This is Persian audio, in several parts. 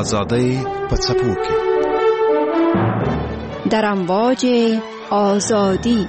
آزاده پڅپوکي در امواج آزادی.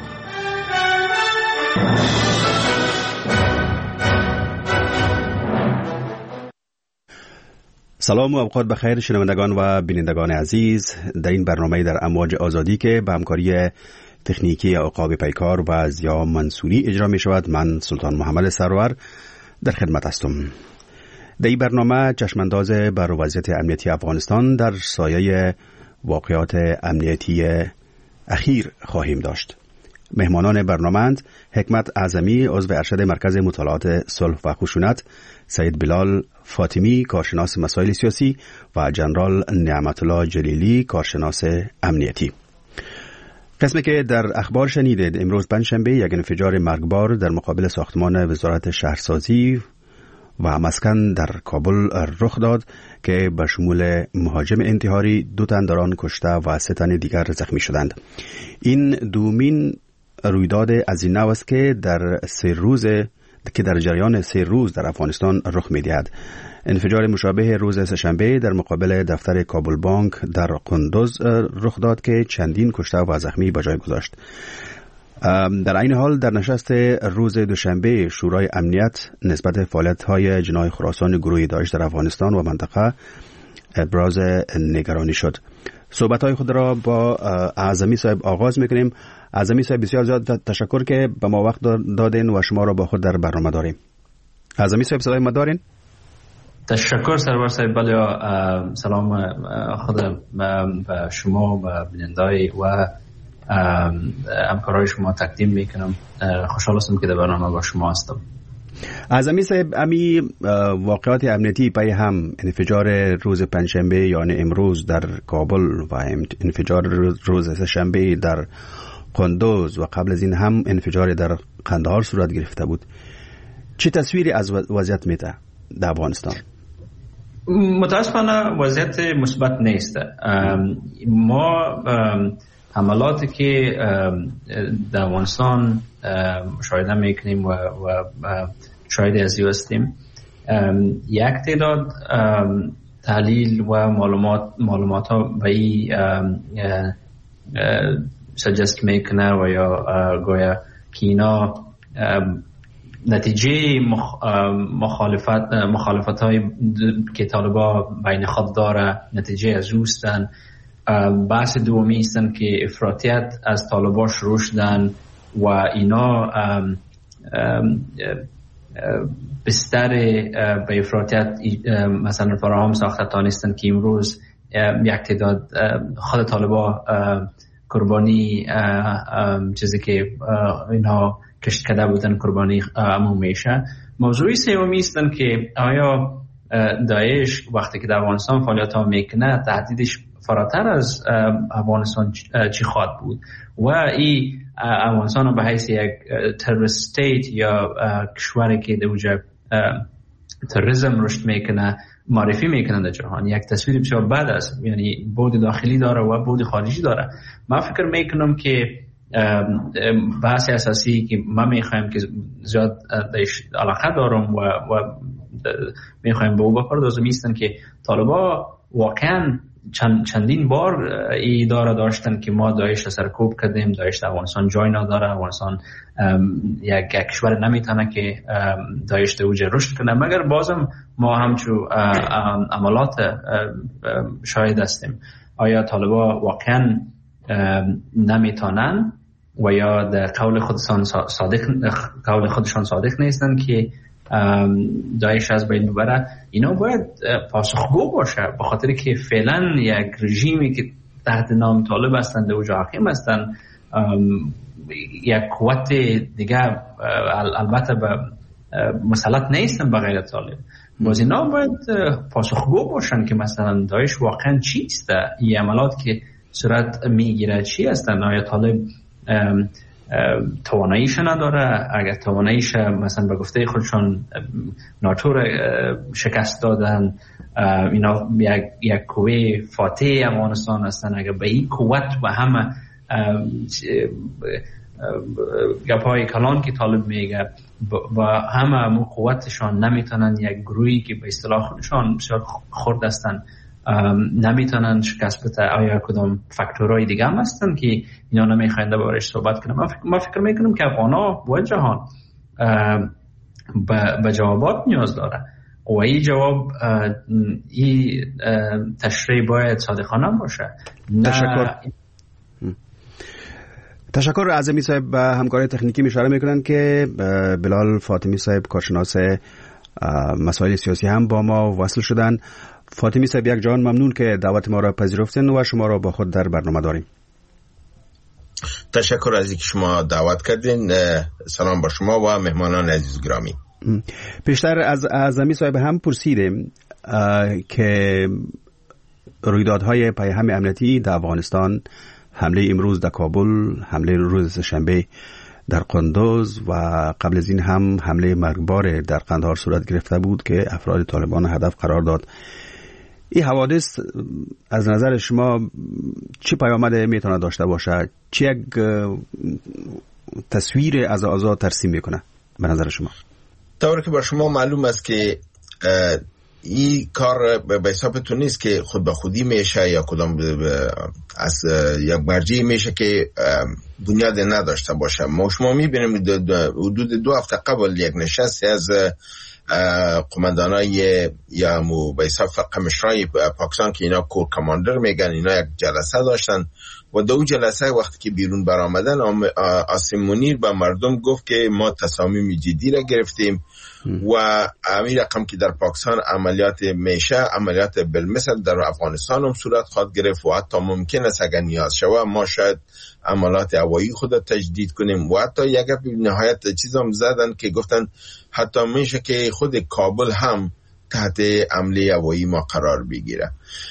سلام و اوقات بخیر شنوندگان و بینندگان عزیز، در این برنامه در امواج آزادی که به همکاری تکنیکی عقاب پیکار و ضیا منصوری اجرا می شود، من سلطان محمد سرور در خدمت هستم. در این برنامه چشمانداز بر وضعیت امنیتی افغانستان در سایه واقعات امنیتی اخیر خواهیم داشت. مهمانان برنامه حکمت اعظمی عضو ارشد مرکز مطالعات صلح و خشونت، سید بلال فاطمی کارشناس مسائل سیاسی و جنرال نعمت الله جلیلی کارشناس امنیتی. قسمی که در اخبار شنیدید، امروز پنجشنبه یک انفجار مرگبار در مقابل ساختمان وزارت شهرسازی و مسکن در کابل رخ داد که به شمول مهاجم انتحاری 2 تن در آن کشته و 3 تن دیگر زخمی شدند. این دومین رویداد از این نوع است که در جریان 3 روز در افغانستان رخ می‌دهد. انفجار مشابه روز سه‌شنبه در مقابل دفتر کابل بانک در قندوز رخ داد که چندین کشته و زخمی به جای گذاشت. در این حال در نشست روز دوشنبه شورای امنیت نسبت فعالیت‌های جناح خراسان گروه داعش در افغانستان و منطقه ابراز نگرانی شد. صحبت‌های خود را با اعظمی صاحب آغاز می‌کنیم. اعظمی صاحب بسیار زیاد تشکر که به ما وقت دادین و شما را با خود در برنامه داریم. اعظمی صاحب صدای ما دارین؟ تشکر سرور صاحب. بله، سلام خود به شما و بینندگان و همکارای شما تقدیم میکنم. خوشحال هستم که در برنامه با شما هستم. اعظمی صاحب، امی واقعات امنیتی پای هم انفجار روز پنجشنبه یعنی امروز در کابل و انفجار روز سه‌شنبه در قندوز و قبل از این هم انفجار در قندهار صورت گرفته بود، چه تصویری از وضعیت میده در افغانستان؟ متاسفانه وضعیت مثبت نیست. ما حملاتی که در افغانستان مشاهده میکنیم و شاهد از این هستیم، یک تعداد تحلیل و معلومات ها به این سجست میکنه و یا گویا که اینا نتیجه مخالفت های که طالبا بین خود داره نتیجه از اوستن. بحث دومی هستن که افراطیت از طالبا شروع شدن و اینا بستر به افراطیت مثلا فراهم ساخته تانستن که امروز یک تعداد خود طالبا قربانی چیزی که اینا کشت کرده بودن قربانی عموم میشه. موضوعی سومی هستن که آیا داعش وقتی که در افغانستان فعالیت ها میکنه تهدیدش فراتر از افغانستان چی خواهد بود و این افغانستان به حیث یک تروریست استیت یا کشوری که در اوجه تروریسم رشد میکنه معرفی میکنن در جهان، یک تصویر بسیار بد است. یعنی بود داخلی داره و بود خارجی داره. من فکر میکنم که بحث اساسی که ما میخوایم که زیاد علاقه دارم و میخوایم به او بپردازم میستن که طالبا واقعا چندین بار ای ادعا داشتن که ما داعش را سرکوب کردیم، داعش در افغانستان جای نداره، افغانستان یک کشور نمیتونه که داعش در اوج رشد کنه، مگر بازم ما همچون عملات شاهد هستیم. آیا طالبا واقعا نمیتونن و یا در قول خودشان صادق نیستن که داعش از بین ببره؟ اینا باید پاسخگو باشه، به خاطر که فعلا یک رژیمی که تحت نام طالب هستند و حاکم هستند یک قوت دیگه البته به مسلط نیستن به غیر طالب. باز اینا باید پاسخگو باشن که مثلا داعش واقعا چیست، این عملات که صورت میگیره چی هستن. آیا طالب تواناییش نداره؟ اگر تواناییش مثلا به گفته خودشان ناتو را شکست دادن، اینا یک قوه فاتح افغانستان هستن، اگر به این قوت و همه گپای کلان که طالب میگه و همه قوتشان نمیتونن یک گروهی که به اصطلاح خودشان بسیار خرد هستن نمیتونن شکست بده. آیا کدام فاکتورهای دیگه هم هستن که اینا نمیخواین دربارش صحبت کنم؟ ما فکر میکنم که افغان‌ها و جهان به جوابات نیاز داره و این جواب این تشریح باید صادقانه باشه. تشکر. اعظمی صاحب به همکاری تکنیکی اشاره میکنن که بلال فاطمی صاحب کارشناس مسائل سیاسی هم با ما وصل شدن. فاطمی صاحب یک جان ممنون که دعوت ما را پذیرفتین و شما را با خود در برنامه داریم. تشکر از اینکه شما دعوت کردین. سلام با شما و مهمانان عزیز گرامی. پیشتر از اعظمی صاحب هم پرسیدیم که رویدادهای پیهم امنیتی در افغانستان، حمله امروز در کابل، حمله روز شنبه در قندوز و قبل از این هم حمله مرگبار در قندهار صورت گرفته بود که افراد طالبان هدف قرار داد. این حوادث از نظر شما چه پیامد میتونه داشته باشه؟ چه یک تصویر از آزاد ترسیم میکنه به نظر شما؟ طوری که بر شما معلوم است که این کار به حساب تو نیست که خود به خودی میشه یا کدام از یک مرجعی میشه که بنیاد نداشته باشه. ما شما میبینیم حدود 2 هفته قبل یک نشستی از قماندانای یا به حساب قمشرای پاکستان که اینا کور کماندر میگن، اینا یک جلسه داشتن و دو جلسه وقتی که بیرون برآمدن عاصم منیر به مردم گفت که ما تصامیم جدی را گرفتیم و همین رقم که در پاکستان عملیات میشه، عملیات بالمثل در افغانستان هم صورت خواهد گرفت و حتی ممکن است اگر نیاز شود ما شاید عملیات هوایی خود تجدید کنیم. و حتی یک نهایت چیز هم زدن که گفتن حتی میشه که خود کابل هم تحت حمله هوایی ما قرار بگیره.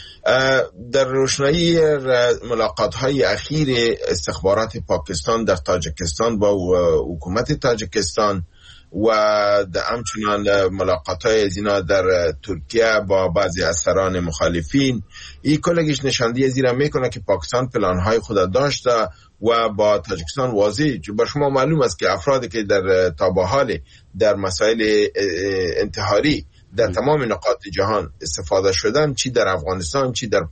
در روشنایی ملاقات‌های اخیر استخبارات پاکستان در تاجیکستان با حکومت تاجیکستان و همچنان ملاقات‌های از اینا در ترکیه با بعضی از سران مخالفین، این کلگیش نشاندهی زیرا میکنه که پاکستان پلان‌های خود داشته و با تاجیکستان واضح بر شما معلوم است که افرادی که در تا به حال در مسائل انتحاری در تمام نقاط جهان استفاده شدن، چی در افغانستان، چی در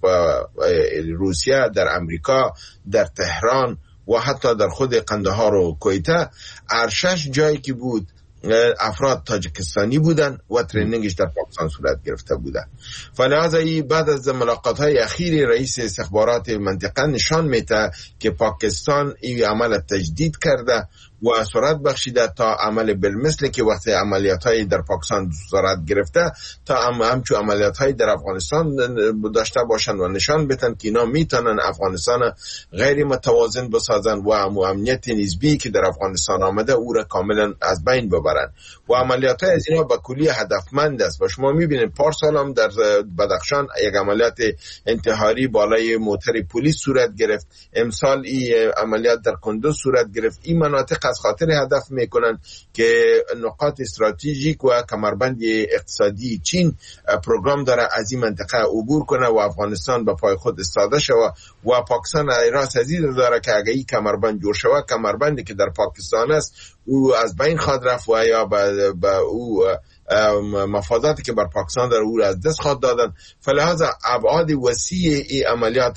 روسیه، در امریکا، در تهران و حتی در خود قندهار و کویته، ارشش جایی که بود افراد تاجیکستانی بودن و ترینینگش در پاکستان صورت گرفته بودن. فلذا بعد از ملاقات‌های اخیر رئیس استخبارات منطقه نشان میده که پاکستان این عمل تجدید کرده و صورت بخشیده تا عمل بالمثل که وقت عملیات‌های در پاکستان صورت گرفته تا همچون عملیات‌های در افغانستان داشته باشند و نشان بدن که اینا میتونن افغانستان غیر متوازن بسازن و امنیت نسبی که در افغانستان آمده او را کاملا از بین ببرن و عملیات‌های از اینا به کلی هدفمند است. و شما می‌بینید پارسال هم در بدخشان یک عملیات انتحاری بالای موتر پلیس صورت گرفت، امسال این عملیات در کندوز صورت گرفت. این مناطق از خاطر هدف میکنن که نقاط استراتژیک و کمربند اقتصادی چین پروگرام داره از این منطقه عبور کنه و افغانستان به پای خود استاده شود و پاکستان راست از این داره که اگه این کمربند جور شود، کمربندی که در پاکستان است او از بین خواهد رفت و یا به او مفاوضاتی که بر پاکستان در او از دست خواهد دادن. فلذا ابعاد وسیع این عملیات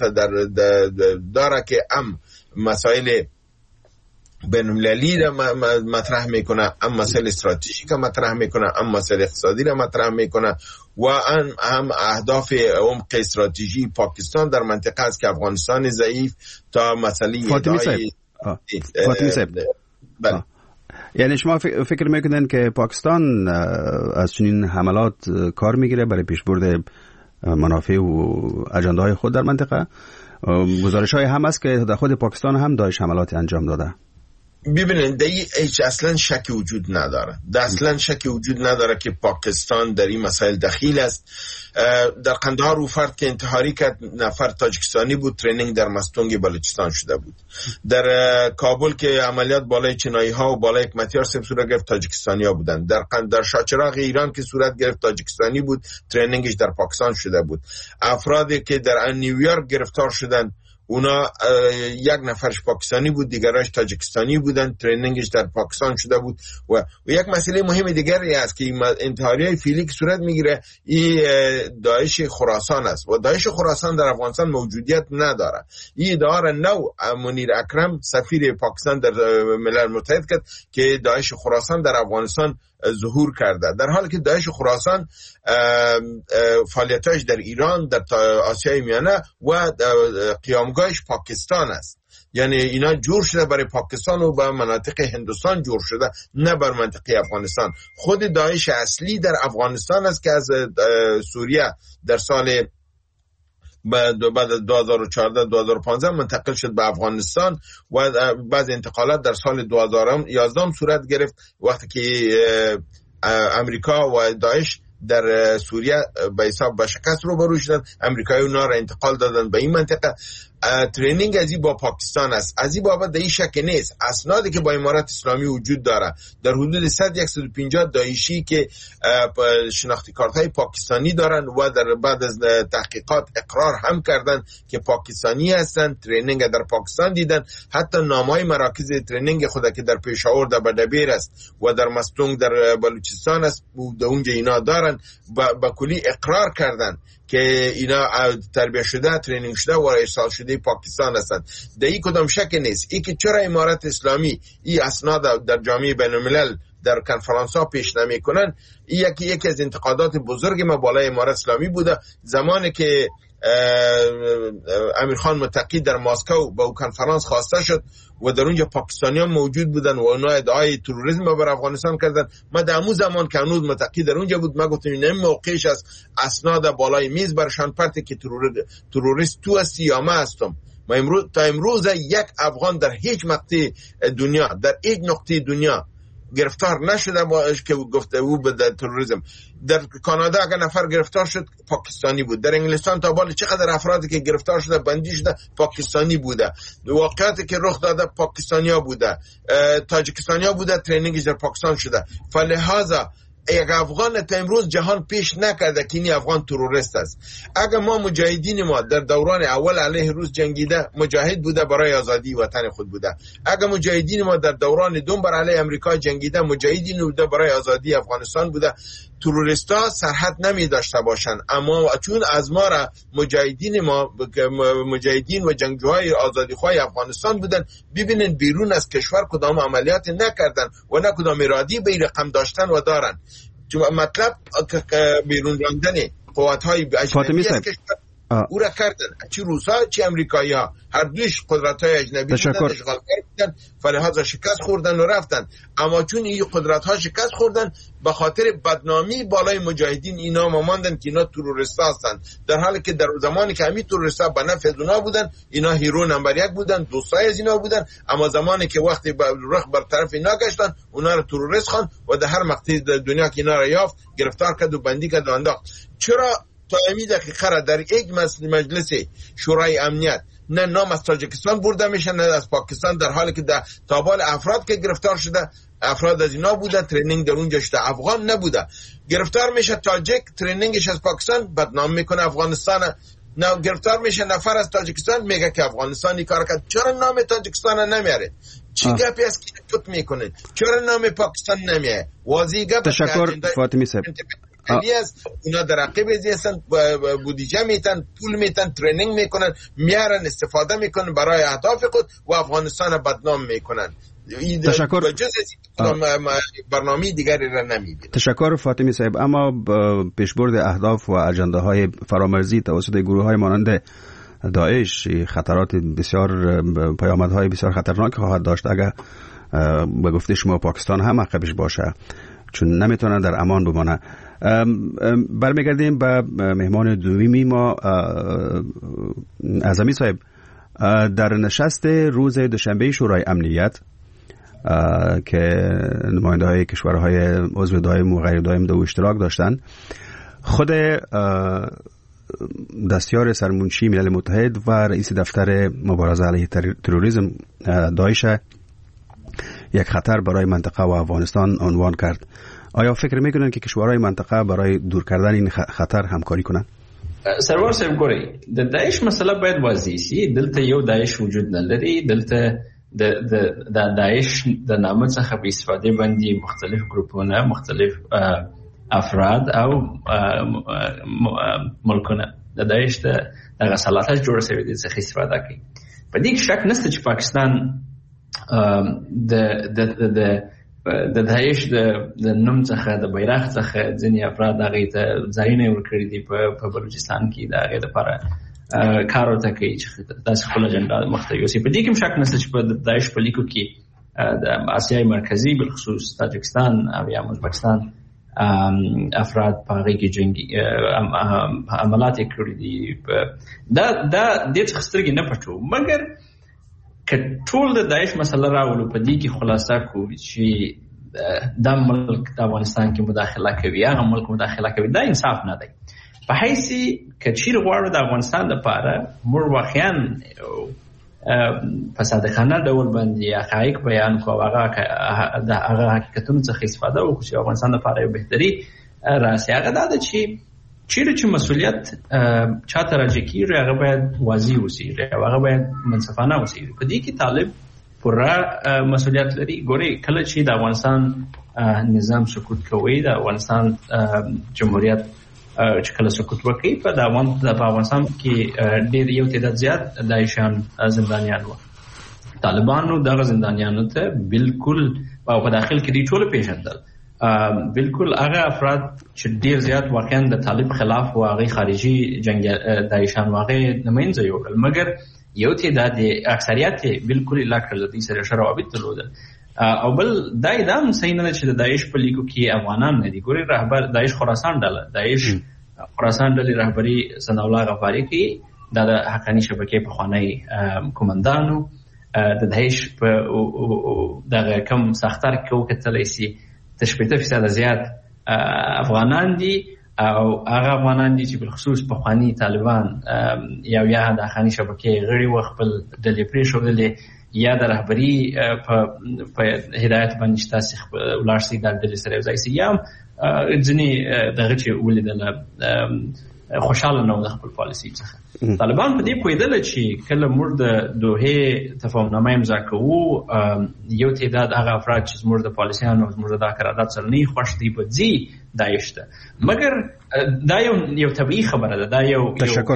داره که مسائل بین‌المللی را مطرح میکنه، مسائل استراتژیک را مطرح میکنه، مسائل اقتصادی را مطرح میکنه و هم اهداف عمق استراتژی پاکستان در منطقه است که افغانستان ضعیف تا مسئله فاطمی صاحب یعنی شما فکر میکنن که پاکستان از چنین حملات کار میگیره برای پیشبرد منافع و اجنده‌های خود در منطقه؟ گزارش‌های هم است که در خود پاکستان هم داعش حملات انجام داده. ببینید هیچ اصلا شکی وجود نداره، اصلا شکی وجود نداره که پاکستان در این مسائل دخیل است. در قندهار او فرد که انتحاری کرد نفر تاجیکستانی بود، ترینینگ در مستونگ بلوچستان شده بود. در کابل که عملیات بالای چینایی ها و بالای حکمتیار صورت گرفت تاجیکستانی ها بودن. در شاهچراغ ایران که صورت گرفت تاجیکستانی بود، ترینینگش در پاکستان شده بود. افرادی که در نیویورک گرفتار شدن اونا یک نفرش پاکستانی بود، دیگراش تاجیکستانی بودن، ترینینگش در پاکستان شده بود. و یک مسئله مهم دیگری است که انتحاریای فعلی که صورت میگیره این داعش خراسان است و داعش خراسان در افغانستان موجودیت نداره. این ادعا را نو منیر اکرم سفیر پاکستان در ملل متحد کرد که داعش خراسان در افغانستان ظهور کرده، در حالی که داعش خراسان فعالیتاش در ایران، در آسیای میانه و قیامگاهش پاکستان است. یعنی اینا جور شده برای پاکستان و به مناطق هندوستان جور شده، نه بر منطقه افغانستان. خود داعش اصلی در افغانستان است که از سوریه در سال بعد 2014-2015 منتقل شد به افغانستان و بعض انتقالات در سال 2011 صورت گرفت وقتی که امریکا و داعش در سوریه به حساب به شکست روبرو شدن. امریکایی اونا را انتقال دادن به این منطقه. ترینینگ ازی با پاکستان است. از این بابت در این شک نیست. اسنادی که با امارات اسلامی وجود داره در حدود 100-150 داعشی که شناختی کارت های پاکستانی دارن و در بعد از تحقیقات اقرار هم کردن که پاکستانی هستن، ترینینگ در پاکستان دیدن. حتی نامهای مراکز ترینینگ خود که در پشاور در بدبیر است و در مستونگ در بلوچستان است، در اونجا اینا دارن، با کلی اقرار کردن که اینا تربیه شده، ترینینگ شده و ارسال شده پاکستان هستند. در این کدام شک نیست. ای که چرا امارات اسلامی این اسناد در جامعه بین الملل در کنفرانس ها پیش نمی کنن، این یکی از انتقادات بزرگ ما بالای امارات اسلامی بوده. زمانی که امیرخان متقی در مسکو به کنفرانس خواسته شد و در اونجا پاکستانیان موجود بودن و اونا ادعای تروریسم بر افغانستان کردن، ما در همون زمان که هنوز متقی در اونجا بود، ما گفتم این موقعش است اسناد بالای میز برشان پرته که تروریست تو هستی یا ما هستم. ما تا امروز یک افغان در هیچ مقطع دنیا، در هیچ نقطه دنیا گرفتار نشده باش که گفته او به تروریسم. در کانادا اگر نفر گرفتار شد پاکستانی بود. در انگلستان تا بالا چقدر افرادی که گرفتار شده بندی شده پاکستانی بوده. واقعاتی که رخ داده پاکستانیا بوده، تاجیکستانیا بوده، ترینینگش در پاکستان شده. فلهذا یک افغان تا امروز جهان پیش نکرده که این افغان تروریست است. اگر ما مجاهدین ما در دوران اول علیه روس جنگیده، مجاهد بوده برای آزادی وطن خود بوده. اگر مجاهدین ما در دوران دوم بر علیه امریکا جنگیده، مجاهدین بوده برای آزادی افغانستان بوده. تروریستا سرحد نمی داشته باشند، اما چون از ما را مجاهدین ما، مجاهدین و جنگجوهای آزادیخواه افغانستان بودن، ببینن بیرون از کشور کدام عملیات نکردن و نه کدام ارادی به رقم داشتن و دارن. مطلب بیرون راندن قوت‌های اجنبی است که او را کردن، چی روسا چی امریکایی ها، هر دویش قدرت‌های اجنبی بودن، اشغالگر بودن، فلهذا شکست خوردن و رفتن. اما چون این قدرت‌ها شکست خوردن، به خاطر بدنامی بالای مجاهدین اینا ماندن که اینا تروریست هستند، در حالی که در زمانی که همین تروریستا به نفع اونا بودن، اینا هیرو نمبر 1 بودن، دوستای از اینا بودن. اما زمانی که وقتی رخ بر طرف اینا گشتن، اونا رو تروریست خواند و در هر مقطع دنیا که اینا رو یافت گرفتار کرد و بندی کرد و انداخت. چرا تا امی دقیقه را در یک مجلس شورای امنیت نه نام از تاجیکستان برده میشه نه از پاکستان، در حالی که در تابال افراد که گرفتار شده افراد از اینا بوده، ترینینگ در اونجا شده، افغان نبوده. گرفتار میشه تاجیک، ترینینگش از پاکستان، بدنام میکنه افغانستان. نه گرفتار میشه نفر از تاجیکستان، میگه که افغانستانی کار کرد. چرا نام تاجیکستان نمیاره؟ چی گپی است که کت میکنه؟ چرا نام پاکستان نمیاره؟ واضح گپ. تشکر فاطمی صاحب. اونا در عقب هستن، بودجه میتن، پول میتن، ترینینگ میکنن، میارن، استفاده میکنن برای اهداف خود و افغانستان بدنام میکنن. تشکر. برنامه دیگری را نمیبینن. تشکر فاطمی صاحب. اما پیشبرد اهداف و اجنده های فرامرزی توسط گروه های مانند داعش خطرات بسیار، پیامدهای بسیار خطرناک خواهد داشت اگر به گفته شما پاکستان هم عقبش باشه، چون نمیتونن در امان بمانه. برمیگردیم به مهمان دومی ما، اعظمی صاحب. در نشست روز دوشنبه شورای امنیت که نماینده های کشورهای عضو دائم و غیر دائم دو اشتراک داشتن، خود دستیار سرمنشی ملل متحد و رئیس دفتر مبارزه علیه تروریسم داعش یک خطر برای منطقه و افغانستان عنوان کرد. آیا فکر میکنن که کشورهای منطقه برای دور کردن این خطر همکاری کنند؟ سرور صاحب ګورئ د داعش مسله باید واضح شي. دلته یو داعش وجود نه لري. دلته د داعش د نامه څخه په استفاده باندې مختلف ګروپونه، مختلف افراد او ملکونه د داعش دغه صلاحیت جوړ شوی دي څخه استفاده کوي. په دې کې شک نشته چې پاکستان د داعش د نوم څخه د بیرغ څخه ځینې افراد هغه ته ځایونه ورکړي دي په بلوچستان کې د هغه لپاره کار ورته کوي چې تاسو خپل اجنډا مخته یوسي. په دې کې شک نشته چې په داعش په لیکو کې د آسیای مرکزی بالخصوص تاجکستان او یا ازبکستان افراد په هغه کې جنگي عملات کړي دي. دا د څه سترګې نه پټو، مګر که ټول د داعش مسله راولو په دې کې خلاصه کو چې دا ملک د افغانستان کې مداخله کوي، هغه ملک مداخله کوي، دا انصاف نه دی. په حیث که چیرې غواړو د افغانستان لپاره موږ واقعا په صادقانه ډول باندې حقایق بیان کوو، هغه حقیقتونو څخه استفاده وکړو چې افغانستان لپاره یو بهتري راسي. هغه دا ده چې چیرې چې مسؤلیت چاته راجع کیږي هغه باید واضح اوسي، هغه باید منصفانه اوسي. په دې کې طالب پوره مسؤلیت لري. ګورئ کله چې د افغانستان نظام سقوط کوي، د افغانستان جمهوریت چې کله سقوط وکړي، په افغانستان کې ډېر یو تعداد زیات داعشیان زندانیان وو. طالبانو دغه زندانیانو ته بالکل او په داخل کې دي ټول پیژندل. بالکل هغه افراد چې ډیر زیات واقعا د طالب خلاف او هغه خارجي جنگ داعشان واقع نماینځي یو، مګر یو تعداد اکثریت بالکل علاقه لدی سره شروابط درلودل. او بل دایم صحیح نه چې د داعش په لیکو کې افغانان نه دي. ګوري رهبر داعش خراسان ډله، داعش خراسان ډلې رهبری ثنا الله غفاری کی د حقانی شبکې په خوانی کومندانو د داعش په دغه کم سختار کې وکتل شي 80% زیات افغانان دي او هغه افغانان دي چې بالخصوص په خوانی طالبان یا د حقانی شبکې غړي و خپل د لپری شولې یا د رهبری په هدایت باندې تاسو ولارسي د دې سره ځای سي یا ځنی دغه چې ولې خوشاله نه د خپل پالیسي څخه. طالبان په دې پوهیدل چې کله موږ د دوه تفاهمنامه امضا کوو، یو تعداد هغه افراد چې موږ د پالیسیانو موږ د قرارداد سره نه خوښ دي په ځي داعش ته، مګر دا یو طبيعي خبره ده، دا یو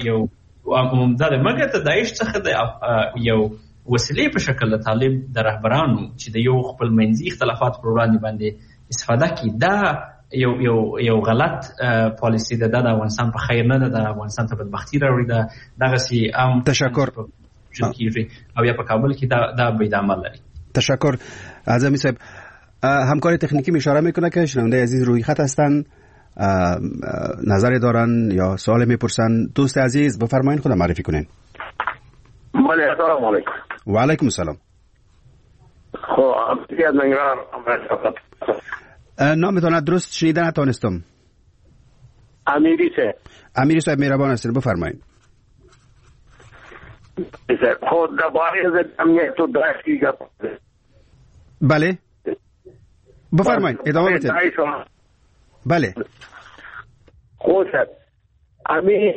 عمومي ده، مګر د داعش څخه د یو وسیلې په شکل د طالب د رهبرانو چې د یو خپل منځي اختلافات پر وړاندې باندې استفاده کوي، دا یو غلط پالیسی ده. د افغانستان په خیر نه ده، د افغانستان ته بدبختی راوړي. ده دغه سي عام تشکر او یا په کابل کې دا بيد عمل لري. تشکر اعظمی صاحب. همکار تکنیکی اشاره میکنه که شنونده عزیز روی خط هستن، نظری دارن یا سوال میپرسن. دوست عزیز بفرمایید، خود معرفی کنین. بله سلام علیکم. و علیکم السلام. خب از نگران نامتان درست شنیده نتانستم. امیری صاحب مهربان هستید، بفرمایید. خود درباره امنیت تو داشتی بله بفرمایید، ادامه بدید. بله خود امی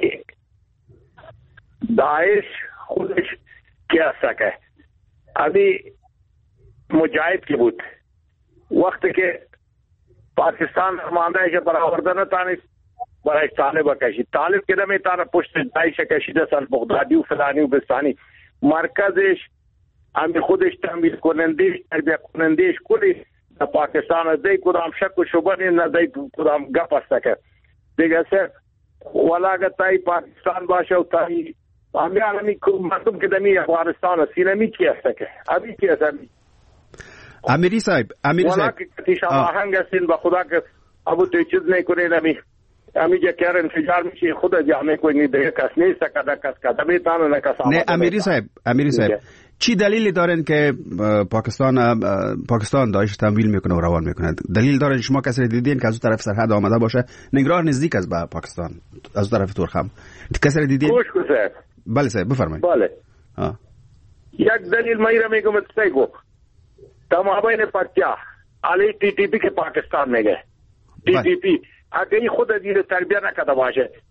داعش خودش کیا سکه ابھی مجاهد کی بود وقتی که پاکستان مانده که برآوردن تانی برای طالب کشید، طالب که نمی تانه پشت داعش کشیده سال بغدادی و فلانی و بستانی مرکزش امی خودش تامین کنندش تربیه کنندش کلی در پاکستان دی کدام شک و شبه نه دی کدام گپ است که دیگه سر ولاگه تای پاکستان باشه و تای امیان امی مردم که دمی افغانستان سینمی کی است که ابھی کی است امیری صاحب ولا که تیشا آهنگ هستین با خدا که ابو تو چیز نکنه امی جا کار انفجار میشه خود جامعه کوئی نہیں دیگه کس نیست کدا کس کدا بیتانو نه کس نه. امیری صاحب چی دلیلی دارن که پاکستان داعش تمویل میکنه و روان میکنه؟ دلیل دارن شما کسی دیدین که از اون طرف سرحد آمده باشه؟ نگران نزدیک از با پاکستان از اون طرف تورخم کسی دیدین؟ خوش صاحب. بله صاحب بفرمایید. بله یک دلیل میرا میگم تسیگو تمام پرچا علی T T P के पाकिस्तान में गए T T P اگه خود دیر تربیه نکرده باشه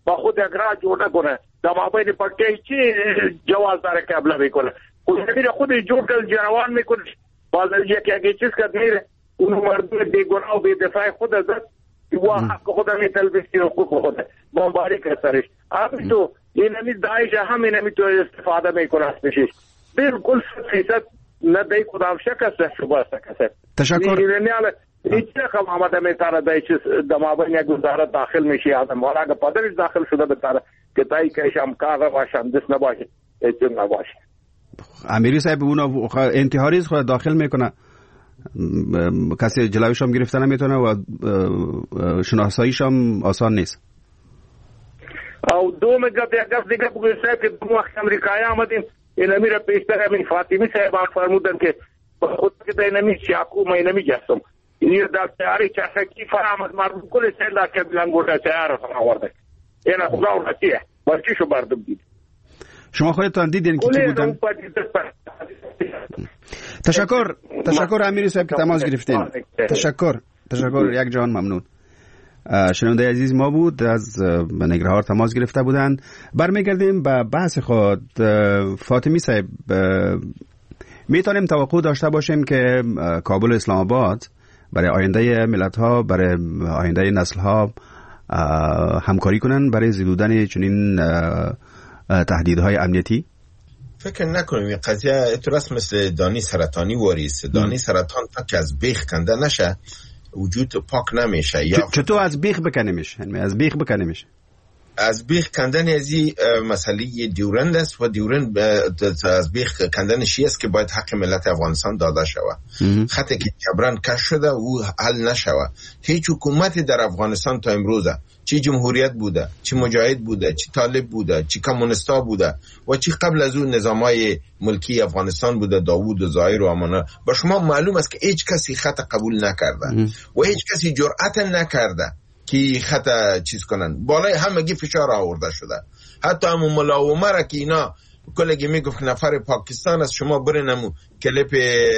با خود یک راه جور نکنه در مابین پکه چی جواز داره که ابله میکنه خود میره خود جور کل جنوان میکنه باز یک چیز که میره اون مردم بیگناه و بیدفاع خود ازد و حق خود همی تلبیسی حقوق خود بمباری که سرش امی تو این همی داعش هم این همی تو استفاده میکنه از پیشش بالکل 100% نه دی کدام شک است شبه است. تشکر. هیچ رقم آمده میتاره دای چیز دمابین یک وزارت داخل میشه آدم ولی اگه پدرش داخل شده بتاره که دایی کهش امکار باشه همدست نباشه هیچ نباشه. امیری صاحب اون انتحاریز خود داخل میکنه کسی جلویش هم گرفته نمیتونه و شناساییش هم آسان نیست. او دوم گفت دیگه بگوی صاحب که دو وقت امریکایی آمدیم این امیره پیشتر همین فاطمی صاحب فرمودن که خود که دا این امیر چاکو ما این امیر جستم این در تیاری چاکی فرامد مرمون کلی سیل در که بلنگور در تیار رسان آورده این خدا و رسیه برچیشو بردم دید. شما خودتان دیدین که چی بودن؟ تشکر امیری صاحب که تماس گرفتین. تشکر یک جان ممنون. شنونده عزیز ما بود از نگرهار تماس گرفته بودند. برمیگردیم به بحث خود. فاطمی صاحب میتونیم توقع داشته باشیم که کابل اسلام آباد برای آینده ملت ها برای آینده نسل ها همکاری کنن برای زدودن چنین تهدیدهای امنیتی؟ فکر نکنیم این قضیه درست مثل دانی سرطانی واریست. دانی سرطان تا که از بیخ کنده نشه وجود پاک نمیشه. یا چطور از بیخ بکنه میشه؟ از بیخ بکنه میشه؟ از بیخ کندن ازی مسئله دیورند است و دیورند از بیخ کندنش است که باید حق ملت افغانستان داده شود. خطی که جبران کش شده او حل نشود. هیچ حکومتی در افغانستان تا امروزه چی جمهوریت بوده، چی مجاهد بوده، چی طالب بوده، چی کمونستا بوده و چی قبل از اون نظامای ملکی افغانستان بوده، داوود و زایر و امانا، با شما معلوم است که هیچ کسی خط قبول نکرده و هیچ کسی جرأت نکرده که خط چیز کنن. بالای همگی فشار آورده شده. حتی همون ملاومه را که اینا کلگی میگفت نفر پاکستان است، شما برنمو کلیپ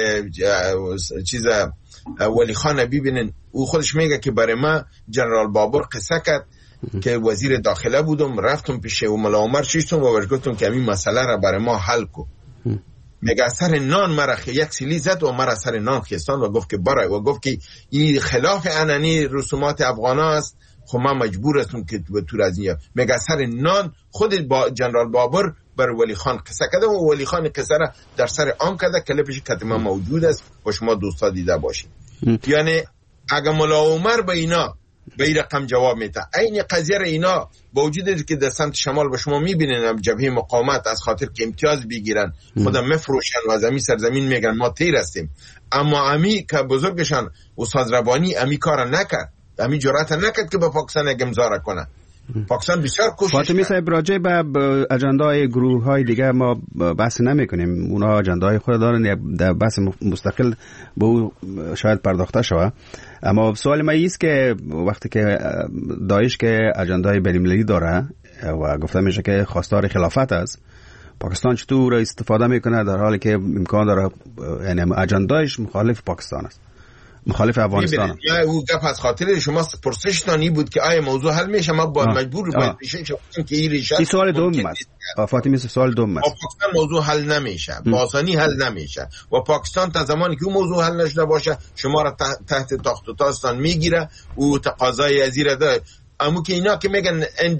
چیز ولی خان ببینن، او خودش میگه که برای ما جنرال بابر قصه کرد که وزیر داخله بودم رفتم پیش و ملاومر شیشتم و برگفتم که این مسئله را برای ما حل کو. میگه سر نان مرا یک سیلی زد و مرا سر نان خیستان و گفت که برای و گفت که این خلاف عنعنی رسومات افغانا است، خب من مجبور هستم که به طور از این. میگه سر نان خود جنرال بابر بر ولی خان قصه کرده و ولی خان قصه را در سر عام کرده، کلیپش کتما موجود است و شما دوستا دیده باشید. یعنی اگه ملا عمر به اینا به این رقم جواب میده، این قضیه را اینا با وجود که در سمت شمال به شما میبینن جبهه مقاومت از خاطر که امتیاز بگیرن خودم مفروشن و از امی سرزمین میگن ما تیر هستیم، اما امی که بزرگشان استاد ربانی امی کار نکرد، امی جرأت نکرد که به پاکستان امضا کنه. پاکستان بسیار کوشش کرد. فاطمی صاحب راجع به اجندای گروه‌های دیگه ما بحث نمی‌کنیم، اونها اجندای خود دارن، در بحث مستقل به او شاید پرداخته شود. اما سوال ما است که وقتی که داعش که اجندای بین‌المللی داره و گفته میشه که خواستار خلافت است، پاکستان چطور استفاده میکنه در حالی که امکان داره یعنی اجندایش مخالف پاکستان است، مخالف افغانستان؟ یا او گپ از خاطر شما پرسشتانی بود که آیا موضوع حل میشه، ما باید مجبور باید ریشه شدیم که این ریشه. این سوال دوم است. فاطمی سوال دوم است. پاکستان موضوع حل نمیشه، باسانی حل نمیشه و پاکستان تا زمانی که اون موضوع حل نشده باشه شما را تحت تاخت و تاستان میگیره و تقاضای ازیره داره. اما که اینا که میگن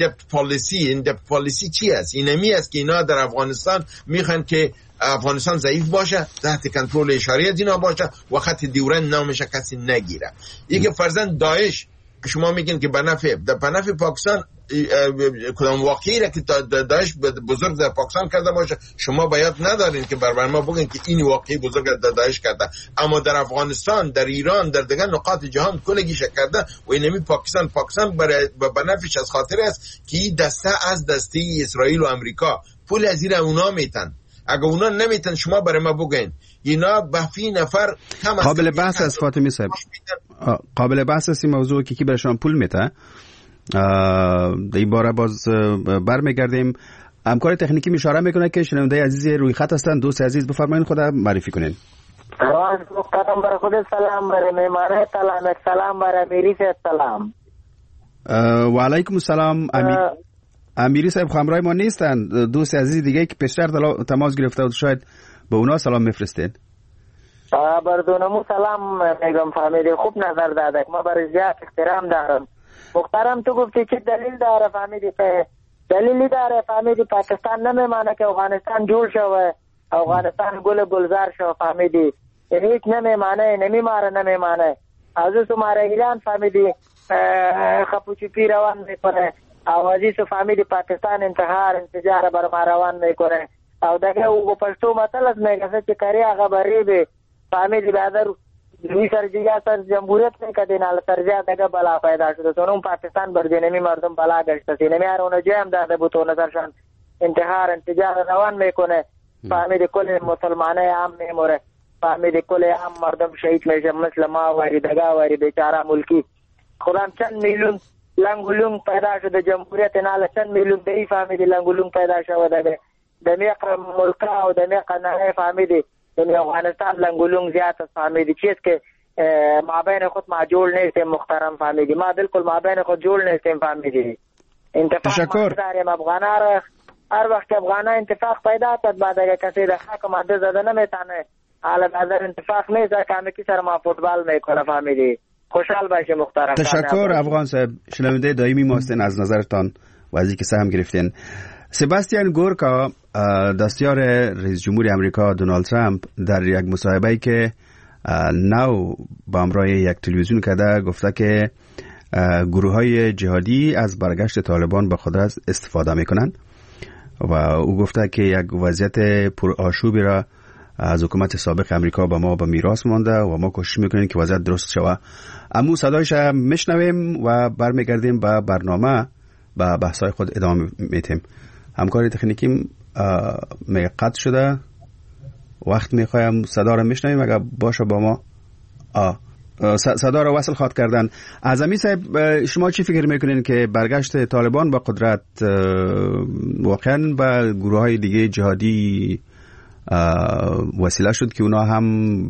in depth policy چی است؟ اینمی است که اینا در افغانستان میخوان که افغانستان ضعیف باشه، تحت کنترل اشاری از اینا باشه و خط دیورند نامشه کسی نگیره. یکی فرزند داعش شما میگین که به نفع پاکستان کدام واقعی را که داعش بزرگ در پاکستان کرده باشه شما باید ندارین که بر ما بگین که این واقعی بزرگ در داعش کرده، اما در افغانستان، در ایران، در دیگر نقاط جهان کلگیش کرده و اینمی پاکستان برای به نفعش از خاطر است که این دسته از دسته اسرائیل و امریکا پول از زیر اونا میتن. اگه اونا نمیتن شما برای ما بگین اینا به فی نفر کم است. قابل بحث است فاطمی صاحب، قابل بحث است این موضوع که کی برشان پول میته. در این باره باز برمیگردیم. همکار تکنیکی اشاره میکنه که شنونده عزیز روی خط هستن. دوست عزیز بفرمایید خود معرفی کنین. قدم بر خود سلام، بر میمانه سلام، سلام بر امیری سے سلام. و علیکم السلام. امیری صاحب همراه ما نیستن، دوست عزیز دیگه که پیشتر تماس گرفته بود، شاید به اونا سلام میفرستین. بردونمو سلام میگم فهمیدی، خوب نظر دادک، ما برای زیاد احترام دارم. محترم تو گفتی چه دلیل داره فهمیدی؟ دلیلی داره فهمیدی پاکستان نمیمانه که افغانستان جور شوه، افغانستان گلزار شوه فهمیدی، هیچ نمیمانه، نمیمانه. از او ماره ایران فهمیدی خپوچی پی روان میکنه، آوازی سو فهمیدی پاکستان انتحار انتجار بر ما روان میکنه. او دکه او پشتو مطلب میگه چې کاری هغه بریبه فهمیدی بعدر دوی سرجیا سر جمهوریت میکدین ال سرجیا دغه بلا پیدا شد. سونم پاکستان برجنمی مردم بلا گشت سینمی ارونه جام داده بوتو نظرشان انتحار انتجار روان میکنه. فهمیدی کل مسلمانای عام میموره، فهمیدی کل عام مردم شهید میشه، مثل ما واری دغه واری بیچاره ملکی خودم چند میلیون لنگولون پیدا شده جمهوریت نال چند میلیون دی فهمیدی لنگولون پیدا شده دمیق ملکا و دمیق نه فهمیدی دمیق افغانستان لنگولون زیاد فهمیدی چیز که ما بین خود معجول نیستیم محترم فهمیدی، ما بالکل ما بین خود جول نیستیم فهمیدی. تشکر. داریم افغانا را هر وقت افغانا انتفاق پیدا کرد بعد اگه کسی در حق ماده زده نمیتانه، حالا بعد انتفاق نیست که کی سر ما فوتبال میکنه فهمیدی. خوشحال باشی محترم. تشکر افغان صاحب، شنونده دائمی ماستین، از نظرتان و از اینکه سهم گرفتین. سباستیان گورکا دستیار رئیس جمهور امریکا دونالد ترامپ در یک مصاحبه‌ای که نو با همراه یک تلویزیون کرده گفته که گروه‌های جهادی از برگشت طالبان به قدرت استفاده میکنند و او گفته که یک وضعیت پرآشوبی را از حکومت سابق امریکا به ما به میراث مانده و ما کوشش میکنیم که وضعیت درست شود. امو صدایش میشنویم و برمیگردیم به برنامه با بحث‌های خود ادامه میتیم. همکاری تکنیکی قطع شده، وقت میخوایم صدا را میشنویم اگر باشه با ما. صدا را وصل خواد کردن. اعظمی صاحب، شما چی فکر میکنین که برگشت طالبان با قدرت واقعا به گروه های دیگه جهادی وسیله شد که اونا هم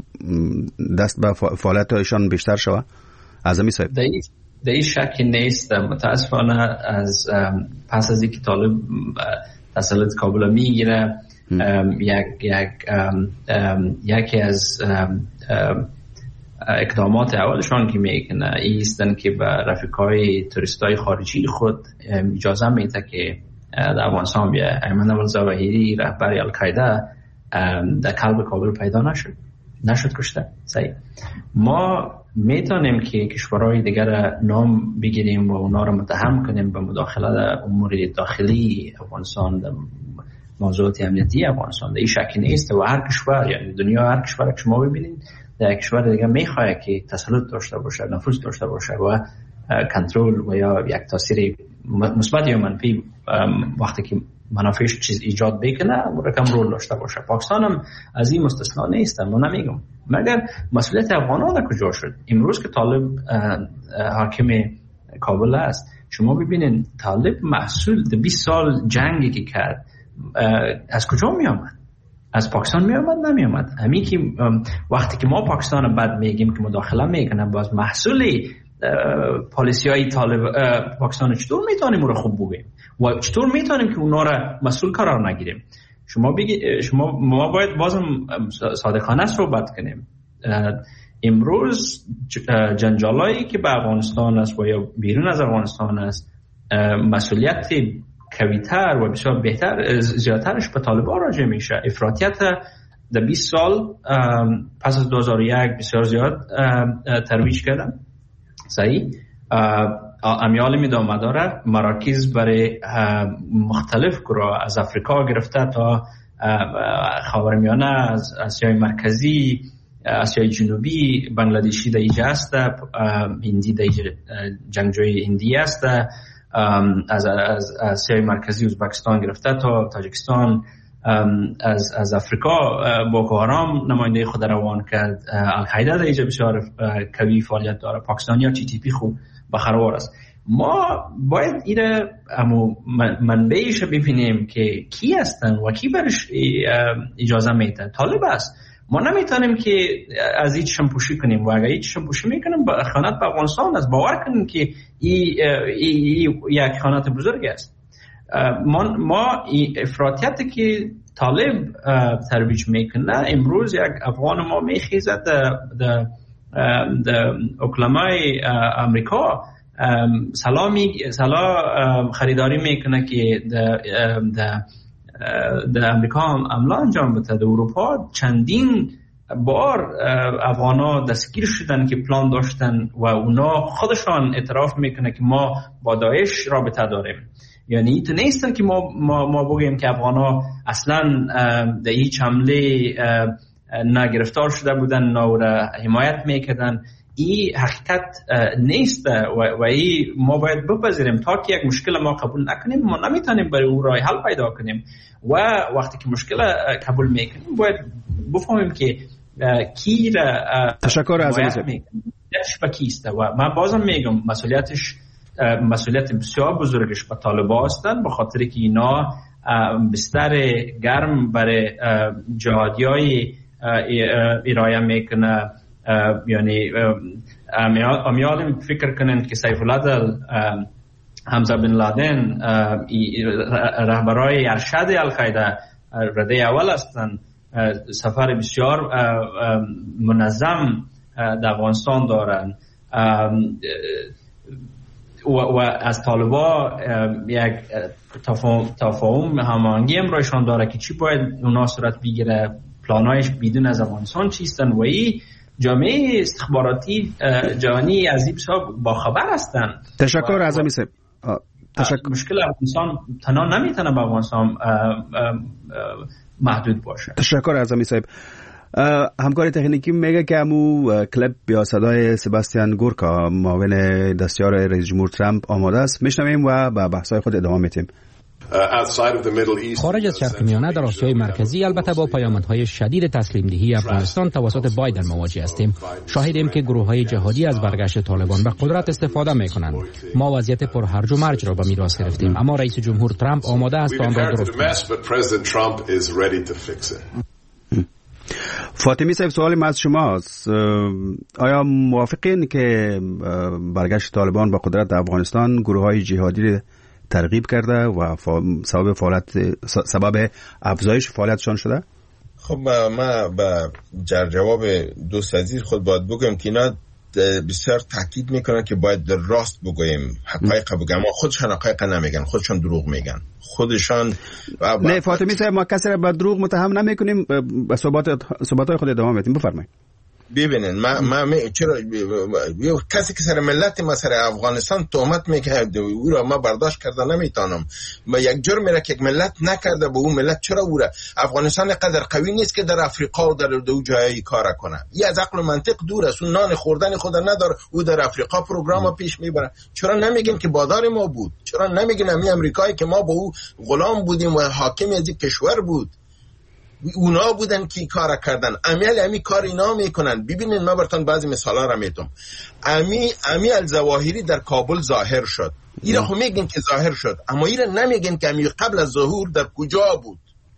دست به فعالیت‌هایشان بیشتر شود؟ اعظمی صاحب، در این شکی نیست. متاسفانه از پس از اینکه طالب تسلط کابل میگیره، یکی از اقدامات اولشان که میکنه ایستن که به رفیقای توریستای خارجی خود اجازه میده که در افغانستان بیا. ایمن الظواهری رهبر القاعده در قلب کابل پیدا نشد کشته. صحیح. ما میتونیم که کشورهای دیگر نام بگیریم و اونا رو متهم کنیم به مداخله در امور داخلی افغانستان، در موضوعات امنیتی افغانستان. این شکی نیست و هر کشور، یعنی دنیا هر کشور که شما ببینید در کشور دیگه میخواد که تسلط داشته باشه، نفوذ داشته باشه و کنترل و یا یک تاثیر مثبت یا منفی وقتی که منافعش چیز ایجاد بکنه رقم رول داشته باشه. پاکستان هم از این مستثنا نیست. من نمیگم، مگر مسئولیت افغانان در کجا شد؟ امروز که طالب حاکم کابل است، شما ببینید طالب محصول 20 سال جنگی که کرد از کجا می آمد؟ از پاکستان می آمد؟ نمی آمد. همین که وقتی که ما پاکستان بعد میگیم که مداخله میکنه، باز محصول پالیسی های طالب پاکستان چطور میتونیم اون رو خوب بگیم و چطور میتونیم که اونا را مسئول قرار نگیریم؟ ما باید بازم صادقانه صحبت کنیم. امروز جنجالایی که به افغانستان است و یا بیرون از افغانستان است، مسئولیت قوی‌تر و بسیار بهتر زیادترش به طالبان راجع میشه. افراطیت در 20 سال پس از 2001 بسیار زیاد ترویج کردن. صحیح. امیال میدامه داره مراکز برای مختلف گروه از افریقا گرفته تا خاورمیانه، از آسیای مرکزی، آسیای جنوبی، بنگلادشی در اینجا است، هندی در جنگجوی هندی است، از آسیای مرکزی ازبکستان گرفته تا تاجیکستان، از افریقا بوکو حرام نماینده خود روان کرد، القاعده در اینجا بسیار قوی فعالیت داره، پاکستانی ها TTP خوب بخروار است. ما باید ایره منبعش ببینیم که کی هستن و کی برش اجازه میده. طالب است. ما نمیتونیم که از هیچ شمپوشی کنیم و اگر هیچ شمپوشی میکنیم با خیانت به افغانستان است. باور کنیم که این یک خیانت بزرگ است. ما افراطیتی که طالب ترویج میکنه امروز یک افغان ما میخیزد در اوکلاهوما امریکا سلا خریداری میکنه که در امریکا هم عملا انجام بده. در اروپا چندین بار افغانا دستگیر شدن که پلان داشتن و اونا خودشان اعتراف میکنه که ما با داعش رابطه داریم. یعنی تو نیستن که ما بگیم که افغانا اصلا در هیچ حمله نه گرفتار شده بودن نه را حمایت میکردن. این حقیقت نیست و این ما باید بپذیریم. تا که یک مشکل ما قبول نکنیم ما نمیتونیم برای او راه حل پیدا کنیم و وقتی که مشکل قبول میکنیم باید بفهمیم که کی را تشکر از کیست و من بازم میگم مسئولیت بسیار بزرگش به طالبان هستند، به خاطر که اینا بستر گرم برای جهادیای ارائه میکنه. یعنی امیالم فکر کنند که سیف الله حمزه بن لادن رهبرای ارشد القاعده رده اول هستند. سفر بسیار منظم در افغانستان دارند و از طالبا یک تفاهم هماهنگی امرایشان داره که چی باید اونا صورت بگیره، پلانایش بدون از افغانستان چیستن و این جامعه استخباراتی جهانی از این بسیار باخبر هستن. تشکر اعظمی صاحب. مشکل افغانستان تنها نمیتونه به افغانستان محدود باشه. تشکر اعظمی صاحب. همکار تکنیکی میگه که همو کلیپ بیا صدای سباستیان گورکا معاون دستیار رئیس جمهور ترامپ آماده است. میشنویم و به بحث‌های خود ادامه میدیم. خارج از شرق میانه در آسیای مرکزی البته با پیامدهای شدید تسلیم دهی افغانستان توسط بایدن مواجه هستیم. شاهدیم که گروه‌های جهادی از برگشت طالبان به قدرت استفاده میکنند. ما وضعیت پرهرج و مرج را به میراث گرفتیم، اما رئیس جمهور ترامپ آماده است آن را درست کند. فاطمی صاحب، سوال من از شماست. آیا موافقین که برگشت طالبان به قدرت افغانستان گروه‌های جهادی ترغیب کرده و سبب افزایش فعالیتشان شده؟ خب ما با جواب دوست عزیز خود باید بگم که اینا بسیار تاکید میکنن که باید در راست بگویم، حقایق بگم. ما خودشان حقایق نمیگن، خودشان دروغ میگن، خودشان. نه فاطمی صاحب، ما کسی را به دروغ متهم نمیکنیم، به صحبت‌های خود ادامه میدیم. بفرمایید. ببینن ما چرا کسی که سر ملت ما سر افغانستان تهمت میکنه او را ما برداشت کرده نمیتونم. ما یک جرمی را که یک ملت نکرده به اون ملت چرا او را افغانستان قدر قوی نیست که در افریقا و در دو جایی کار کنه. این از عقل و منطق دور است. اون نان خوردن خود نداره، او در افریقا پروگرام پیش میبره. چرا نمیگن که بادار ما بود؟ چرا نمیگن همین امریکایی که ما با او غلام بودیم و حاکم از یک کشور بود؟ اونا بودن که کار کردن. امی کار اینا میکنن. ببینید من براتون بعضی مثالا را میتونم. امی الظواهری در کابل ظاهر شد. اینا خو میگن که ظاهر شد، اما اینا نمیگن که امی قبل از ظهور در کجا بود.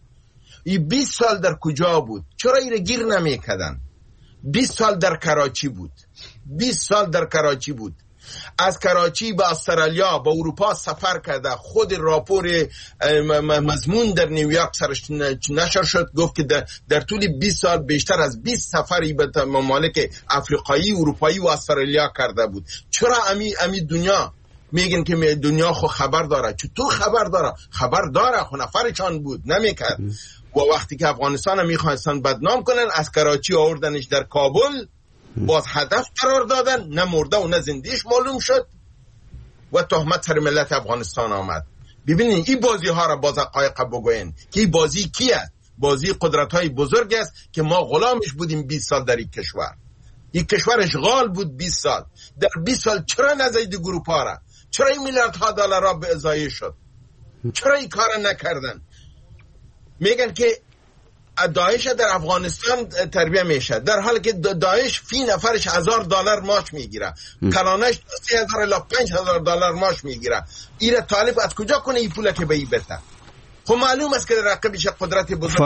این 20 سال در کجا بود؟ چرا اینا گیر نمیکردن؟ 20 سال در کراچی بود. 20 سال در کراچی بود. از کراچی به استرالیا به اروپا سفر کرده. خود راپور مضمون در نیویورک سرش نشر شد، گفت که در طول 20 سال بیشتر از 20 سفری به ممالک افریقایی، اروپایی و استرالیا کرده بود. چرا امی دنیا میگن که دنیا خو خبر داره؟ چطور خبر داره خو نفرشان بود نمیکرد. و وقتی که افغانستان میخواستن بدنام کنن، از کراچی آوردنش در کابل، باز هدف قرار دادن، نه مرده و نه زندهش معلوم شد و تهمت سر ملت افغانستان آمد. ببینین این بازی ها را باز حقایق بگوین که این بازی کیه؟ بازی قدرت های بزرگ است که ما غلامش بودیم 20 سال در این کشور. این کشور اشغال بود 20 سال. در 20 سال چرا نزدید گروپا را؟ چرا این میلیاردها دلار را به ازایی شد؟ چرا این کار نکردن؟ میگن که داعش در افغانستان تربیه میشه، در حالی که داعش فی نفرش $1000 معاش میگیره، کلانش 3000 الی 5000 دلار معاش میگیره. ایره طالب از کجا کنه این پوله که به این بده؟ خب معلوم است که در رقبش قدرت بزرگ.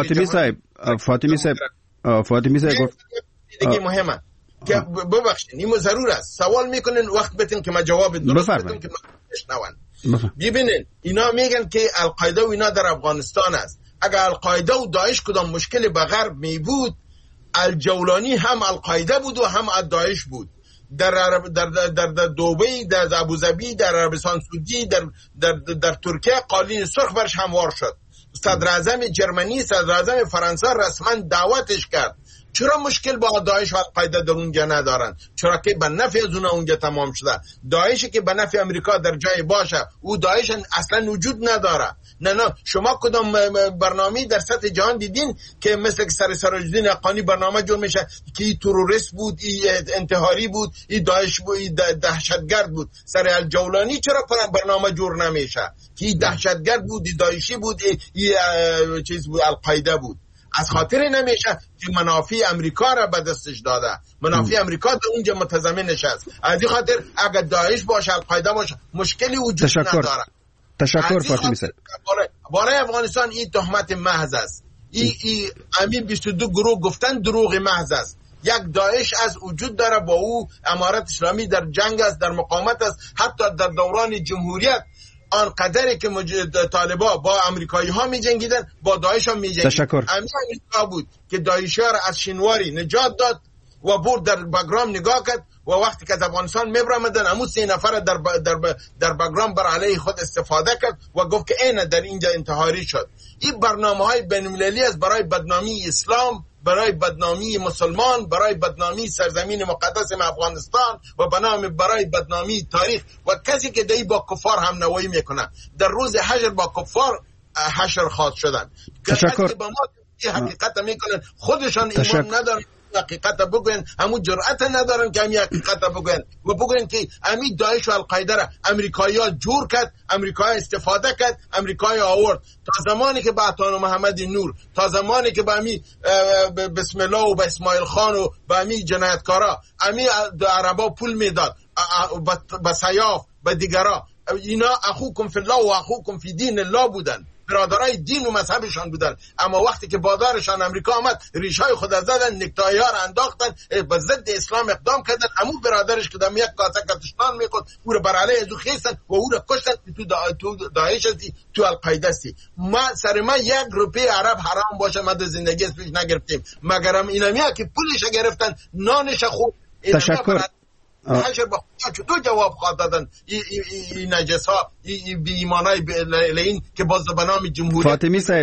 فاطمی صاحب گفت دیگه مهمه که ببخشید اینو ضرور است سوال میکنن وقت بتین که ما جواب درست بدم که بشنون. ببینید اینا میگن که القاعده و اینا در افغانستان است. اگر القاعده و داعش کدام مشکل به غرب می بود، الجولانی هم القاعده بود و هم داعش بود. در دبی، در ابوظبی، در عربستان سعودی، در ترکیه قالین سرخ برش هموار شد. صدر اعظم جرمنی، صدر اعظم فرانسه رسما دعوتش کرد. چرا مشکل با داعش و القاعده در اونجا ندارن؟ چرا که به نفع از اونها اونجا تمام شده. داعشی که به نفع امریکا در جای باشه، او داعش اصلا وجود نداره. نه شما کدام برنامه در سطح جهان دیدین که مثل سراج‌الدین حقانی برنامه جور میشه که این تروریست بود، این انتحاری بود، این داعش بود، این دهشتگرد بود؟ سر الجولانی چرا برنامه جور نمیشه که این دهشتگرد بود، این داعشی بود، این چیز بود، القاعده بود؟ از خاطر نمیشه که منافع امریکا را به دستش داده، منافع امریکا در اونجا متضمن نشست. از این خاطر اگر داعش باشه، القاعده باشه، مشکلی وجود نداره. تشکر فاطمی صاحب. برای افغانستان این تهمت محض است. این امی 22 گروه گفتن دروغ محض است. یک داعش از وجود داره، با او امارت اسلامی در جنگ است، در مقاومت است. حتی در دوران جمهوریت آنقدری که طالبا با امریکایی ها می جنگیدن، با داعش هم می جنگیدن. امریکا بود که داعشی ها را از شنواری نجات داد و برد در بگرام نگاه کرد و وقتی که از افغانستان میبرمدن همون 3 نفر در بگرام بر علیه خود استفاده کرد و گفت که اینه در اینجا انتحاری شد. این برنامه های بین المللی است برای بدنامی اسلام، برای بدنامی مسلمان، برای بدنامی سرزمین مقدس افغانستان و برای بدنامی تاریخ. و کسی که دی با کفار هم نوایی میکنه در روز حشر با کفار حشر خواهد شدن. تشکر. که با ما حقیقت میکنن، خودشان ایمان ندارن حقیقت بگوین، همون جرأت ندارن که همین حقیقت بگوین و بگوین که همین داعش و القاعده را امریکایی‌ها جور کرد، امریکایی‌ها استفاده کرد، امریکایی‌ها آورد. تا زمانی که با عطا محمد نور، تا زمانی که با همین بسم الله و با اسماعیل خان و با همین جنایتکارا همین عربا پول میداد، با سیاف، با دیگرا، اینا اخوکم فی الله و اخوکم فی دین الله بودن، برادرای دین و مذهبشان بودن. اما وقتی که بادارشان امریکا آمد، ریشای خود زدن، نکتایی‌ها را انداختن، به ضد اسلام اقدام کردن. همون برادرش که در یک کاسه کتشنان میخورد، او را بر علیه ازو خیستن و او را کشتن. تو داعش هستی، تو القاعده هستی. سر ما 1 روپیه عرب حرام باشه ما در زندگی از پیش نگرفتیم، مگرم اینمیا که پولش گرفتن، نانش خود. تشکر. حشر با خدا چطور جواب خواهد دادن این نجس ها، این بی ایمانای لین که باز به نام جمهوریت فاطمی صاحب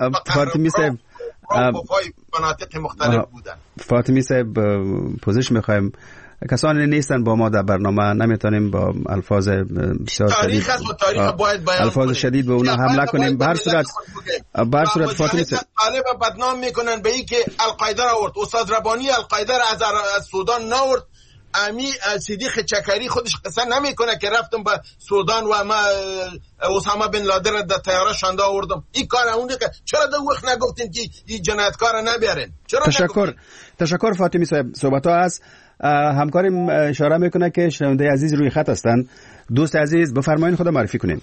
مناطق مختلف بودن. فاطمی صاحب پوزش میخوایم، کسانی نیستن با ما در برنامه، نمیتونیم با الفاظ بسیار شدید الفاظ شدید به اونا حمله کنیم. به هر صورت فاطمی صاحب طالب بدنام میکنن به این که القاعده را آورد. استاد ربانی القاعده را از سودان ناورد. امی صدیق چکری خودش قصه نمیکنه که رفتم به سودان و ما اسامه بن لادن را در طیاره شانده آوردم. این کار اونه که چرا در وقت نگفتین که این جنایتکار را نبیارین؟ تشکر فاطمی صاحب. صحبت ها از همکاریم اشاره میکنه که شنونده عزیز روی خط هستند. دوست عزیز بفرمایید، خود معرفی کنین.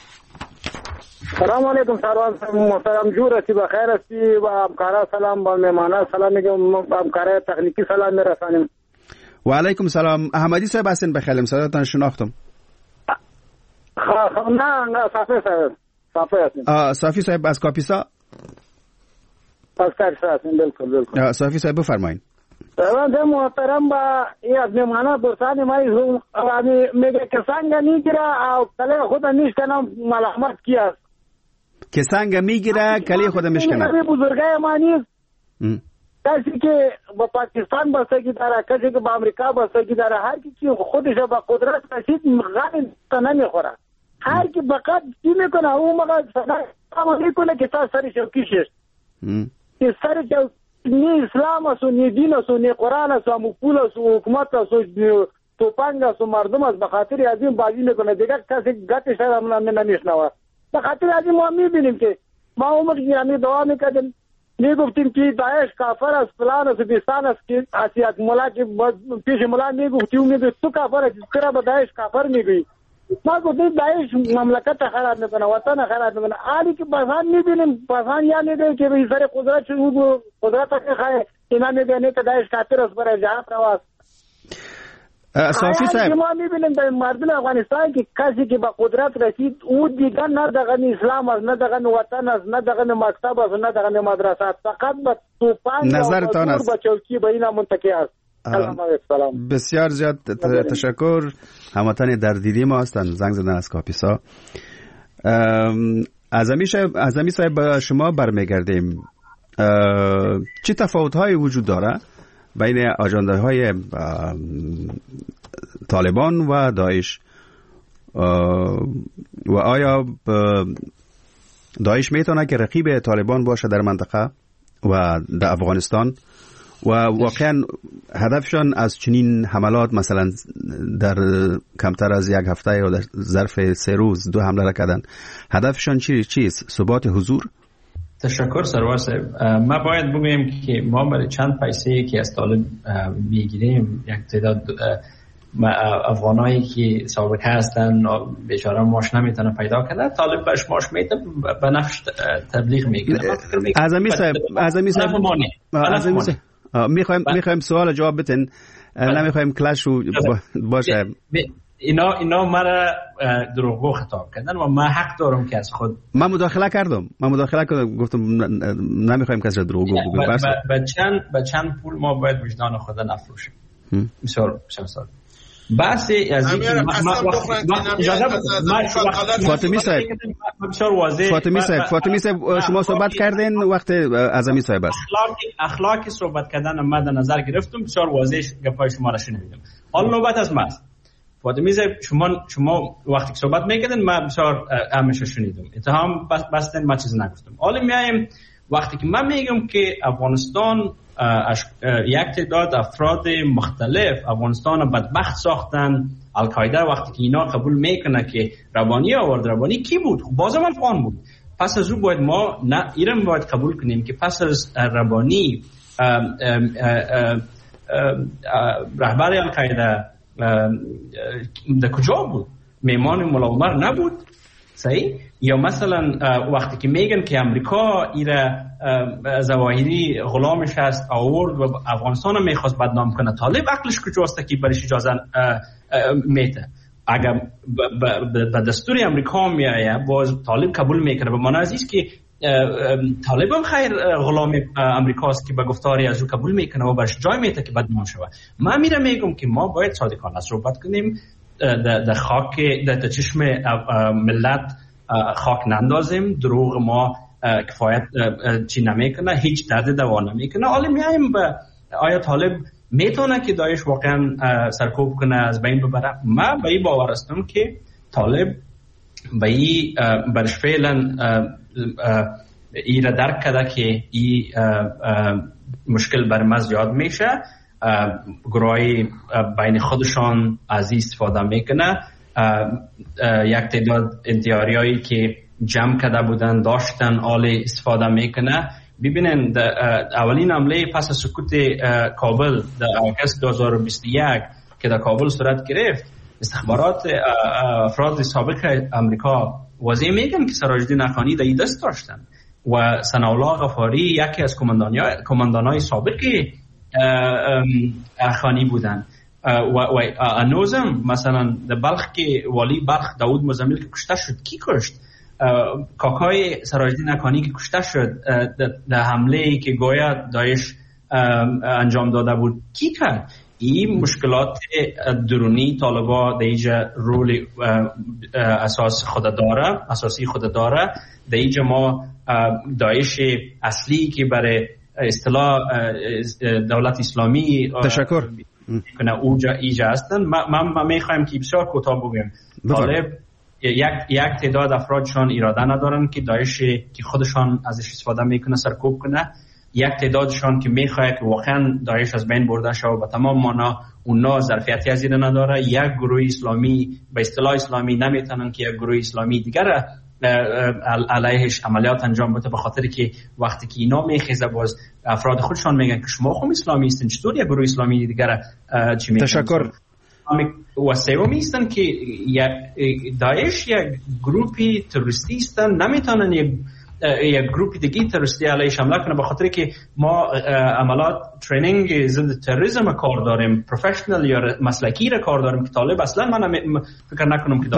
سلام علیکم محترم جور هستی، بخیر هستی و همکارا سلام، با مهمانا سلام میگم، همکارا تکنیکی سلام میرسانیم. و علیکم سلام. احمدی صاحب هستین؟ بخیر، صداتون شناختم. نه صافی هستین. صافی صاحب از کاپیسا؟ از کاپیسا هستین، بالکل. صافی صاحب بفرمایید. محترم با این از مهمانا دوستان ما میگه که سنگ میگیره او کلی خود میشکنم، ملامت کی است که سنگ میگیره کلی خود میشکنه؟ بزرگای ما نیست. کسی که با پاکستان بستگی داره، کسی که با امریکا بستگی داره، هر کی که خودش با قدرت رسید غم نمیخوره. هر کی فقط چی میکنه اون موقع سلام میکنه که تا سرش کیشش که سرش نی اسلام است و نی دین است و نی قرآن است و پول است و حکومت است و توپنگ است و مردم است. به خاطر از این بازی میکنه، دیگر کسی گتش هم نمیشنوه. به خاطر از این ما میبینیم که ما عمر یعنی دعا میکردیم، میگفتیم که داعش کافر است، فلان است، بیستان است، که اسیات مولا که پیش مولا میگفتی و میگفت تو کافر است، چرا به داعش کافر میگویی؟ ما گفتیم داعش مملکت خراب میکنه، وطن خراب میکنه. حالی که بحثان میبینیم، بحثان یا میگه که به سر قدرت قدرت میخواه، اینا میگه که داعش کافر است، برای جهاد رواست. صافی صاحب ما میبینیم در مردم افغانستان که کسی که به قدرت رسید او دیگر نه دغه اسلام است، نه دغه وطن است، نه دغه مکتب است، نه دغه مدرسه است، فقط به توپان نظرتان است به چوکی به اینا منتکی است. سلام. بسیار زیاد تشکر. هموطن در دیدی ما هستن، زنگ زدن از کاپیسا. اعظمی صاحب به شما برمیگردیم. چه تفاوت‌هایی وجود داره بین آژانده‌های طالبان و داعش و آیا داعش میتونه که رقیب طالبان باشه در منطقه و در افغانستان و واقعا هدفشان از چنین حملات مثلا در کمتر از یک هفته یا در ظرف 3 روز 2 حمله را کردن، هدفشان چیست؟ ثبات حضور؟ تشکر سرور صاحب. ما باید بگویم که ما برای چند پیسه که از طالب میگیریم یک تعداد افغانایی که سابقه هستن بیچاره ماش نمیتونه پیدا کنه، طالب برش ماش میده به نفش تبلیغ میکنه. اعظمی صاحب میخوایم سوال جواب بدین، نمیخوایم کلش باشه. اینا مرا دروغگو خطاب کردن و من حق دارم که از خود من مداخله کردم گفتم نمیخوایم کسی را دروغگو بگیم. به چند پول ما باید وجدان خود نفروشیم. بسیار بحث از این فاطمی صاحب شما صحبت کردین وقت اعظمی صاحب است. اخلاقی صحبت کردن ما در نظر گرفتم، بسیار واضح گپای شما را شنیدم. حالا نوبت از ماست. فاطمی صاحب شما وقتی که صحبت میکردن من بسیار همیشه شنیدم، اتهام بستن، ما چیز نگفتم. حالا میایم وقتی که من میگم که افغانستان یک تعداد افراد مختلف افغانستان بدبخت ساختن، القاعده وقتی که اینا قبول میکنه که ربانی آورد، ربانی کی بود؟ خب بازم افغان بود. پس از او باید ما ایران باید قبول کنیم که پس از ربانی رهبر القاعده در کجا بود؟ میمان مولا عمر نبود؟ صحیح؟ یا مثلا وقتی که میگن که امریکا ایره ظواهری غلامش هست آورد و افغانستان میخواست بدنام کنه، طالب عقلش کجاست که برش اجازه میده؟ اگر به دستور امریکا میایه باز طالب قبول میکنه. به معنی است که طالب هم خیر غلام امریکاست که به گفتاری از او قبول میکنه و برش جای میده که بدنام شود. من میگم که ما باید صادقانه صحبت کنیم، در خاک در چشم ملت خاک نندازیم. دروغ ما کفایت چی نمیکنه، هیچ درد دوا نمیکنه. حالا میایم به آیا طالب میتونه که داعش واقعا سرکوب کنه، از بین ببره؟ من به این باور هستم که طالب به این برش فعلا ایره درک کرده که این مشکل بر ما زیاد میشه، گروهی بین خودشان از این استفاده میکنه. یک تعداد انتحاریایی که جمع کرده بودن داشتن آل استفاده میکنه. ببینن اولین حمله پس از سقوط کابل در آگوست 2021 که در کابل صورت گرفت، استخبارات افراد سابق امریکا واضح میگن که سراج الدین اخانی در دست داشتن و ثناءالله غفاری یکی از کماندانای سابق اخانی بودن و انوزم مثلا در بلخ که والی بلخ داود مزمل که کشته شد، کی کشت؟ کاکای سراج الدین اخانی که کشته شد در حمله که گویا داعش انجام داده بود، کی کرد؟ این مشکلات درونی طالبا در اینجا رول اساسی خود داره. در اینجا ما داعش اصلی که برای اصطلاح دولت اسلامی تشکر کنه اوجا ایجا هستن. من میخوایم که بسیار کوتاه بگم طالب یک تعداد افرادشان اراده ندارن که داعش که خودشان ازش استفاده میکنه سرکوب کنه، یک تعدادشان که میخواد که واقعا داعش از بین برده شود و تمام معنا اونا ظرفیتی از این نداره. یک گروه اسلامی به اصطلاح اسلامی نمیتونن که یک گروه اسلامی دیگر علیهش عملیات انجام بده، به خاطر که وقتی که اینا میخیزه باز افراد خودشان میگن که شما خود اسلامی هستین، چطور یک گروه اسلامی دیگر چی میگن؟ تشکر. و سومی هستن که داعش یک گروهی تروریستی هستن، نمیتونن یک یک گروپ دیگه تروریستی علیه حمله کنه، به خاطر که ما عملات ترینینگ ضد تروریسم کار داریم، پروفشنال یا مسلکی را کار داریم که طالب اصلا من فکر نکنم که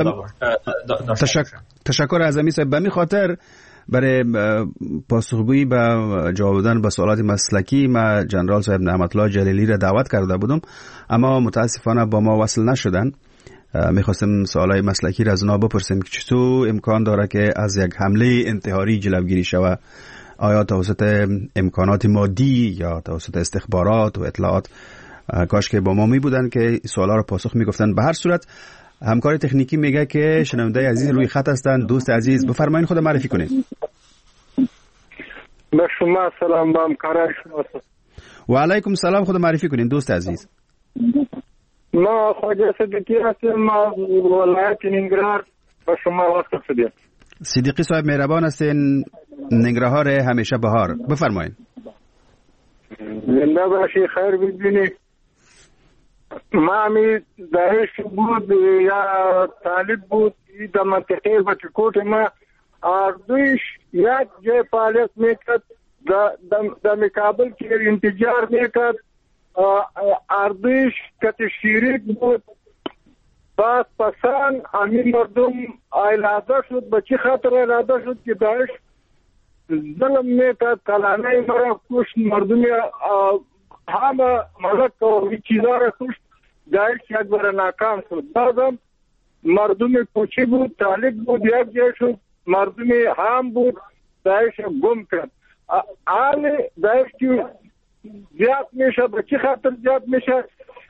تشکر از امی صاحب. به می خاطر برای پاسخگویی به جواب دادن به سوالات مسلکی ما جنرال صاحب نعمت الله جلیلی را دعوت کرده بودم، اما متاسفانه با ما وصل نشدن. میخواستم سوالای مسلکی را از اونا بپرسیم که چطور امکان داره که از یک حمله انتحاری جلوگیری شود، آیا توسط امکانات مادی یا توسط استخبارات و اطلاعات. کاش که با ما می بودن که سوالا را پاسخ میگفتن. به هر صورت همکار تکنیکی میگه که شنونده عزیز روی خط هستن. دوست عزیز بفرمایید خود معرفی کنید. به شما سلام، با همکارای شما. و علیکم سلام، خود معرفی کنید دوست عزیز. ما خواجه صدیقی هستم، ما ولایت ننگرهار به شما وصل شدیم. صدیقی صاحب مهربان هستین، ننگرهار همیشه بهار. بفرمایید. زنده باشی، خیر ببینی. ما همی داعش بود یا طالب بود در منطقه بچکوٹ ما اردویش یک جای فعالیت میکرد، در مقابل که انتجار میکرد. اردویش کت شیریک بود. بعد پسان همین مردم ایلاده شد. به چه خاطر ایلاده شد که داعش ظلم میکرد، کلانه مرا کشت، مردم همه ملک و چیزا را کشت. داعش یک بار ناکام شد. بعدم مردم کوچی بود، طالب بود، یک جای شد. مردم هم بود، داعش گم کرد. حال داعش که زیاد میشه، به چه خاطر زیاد میشه؟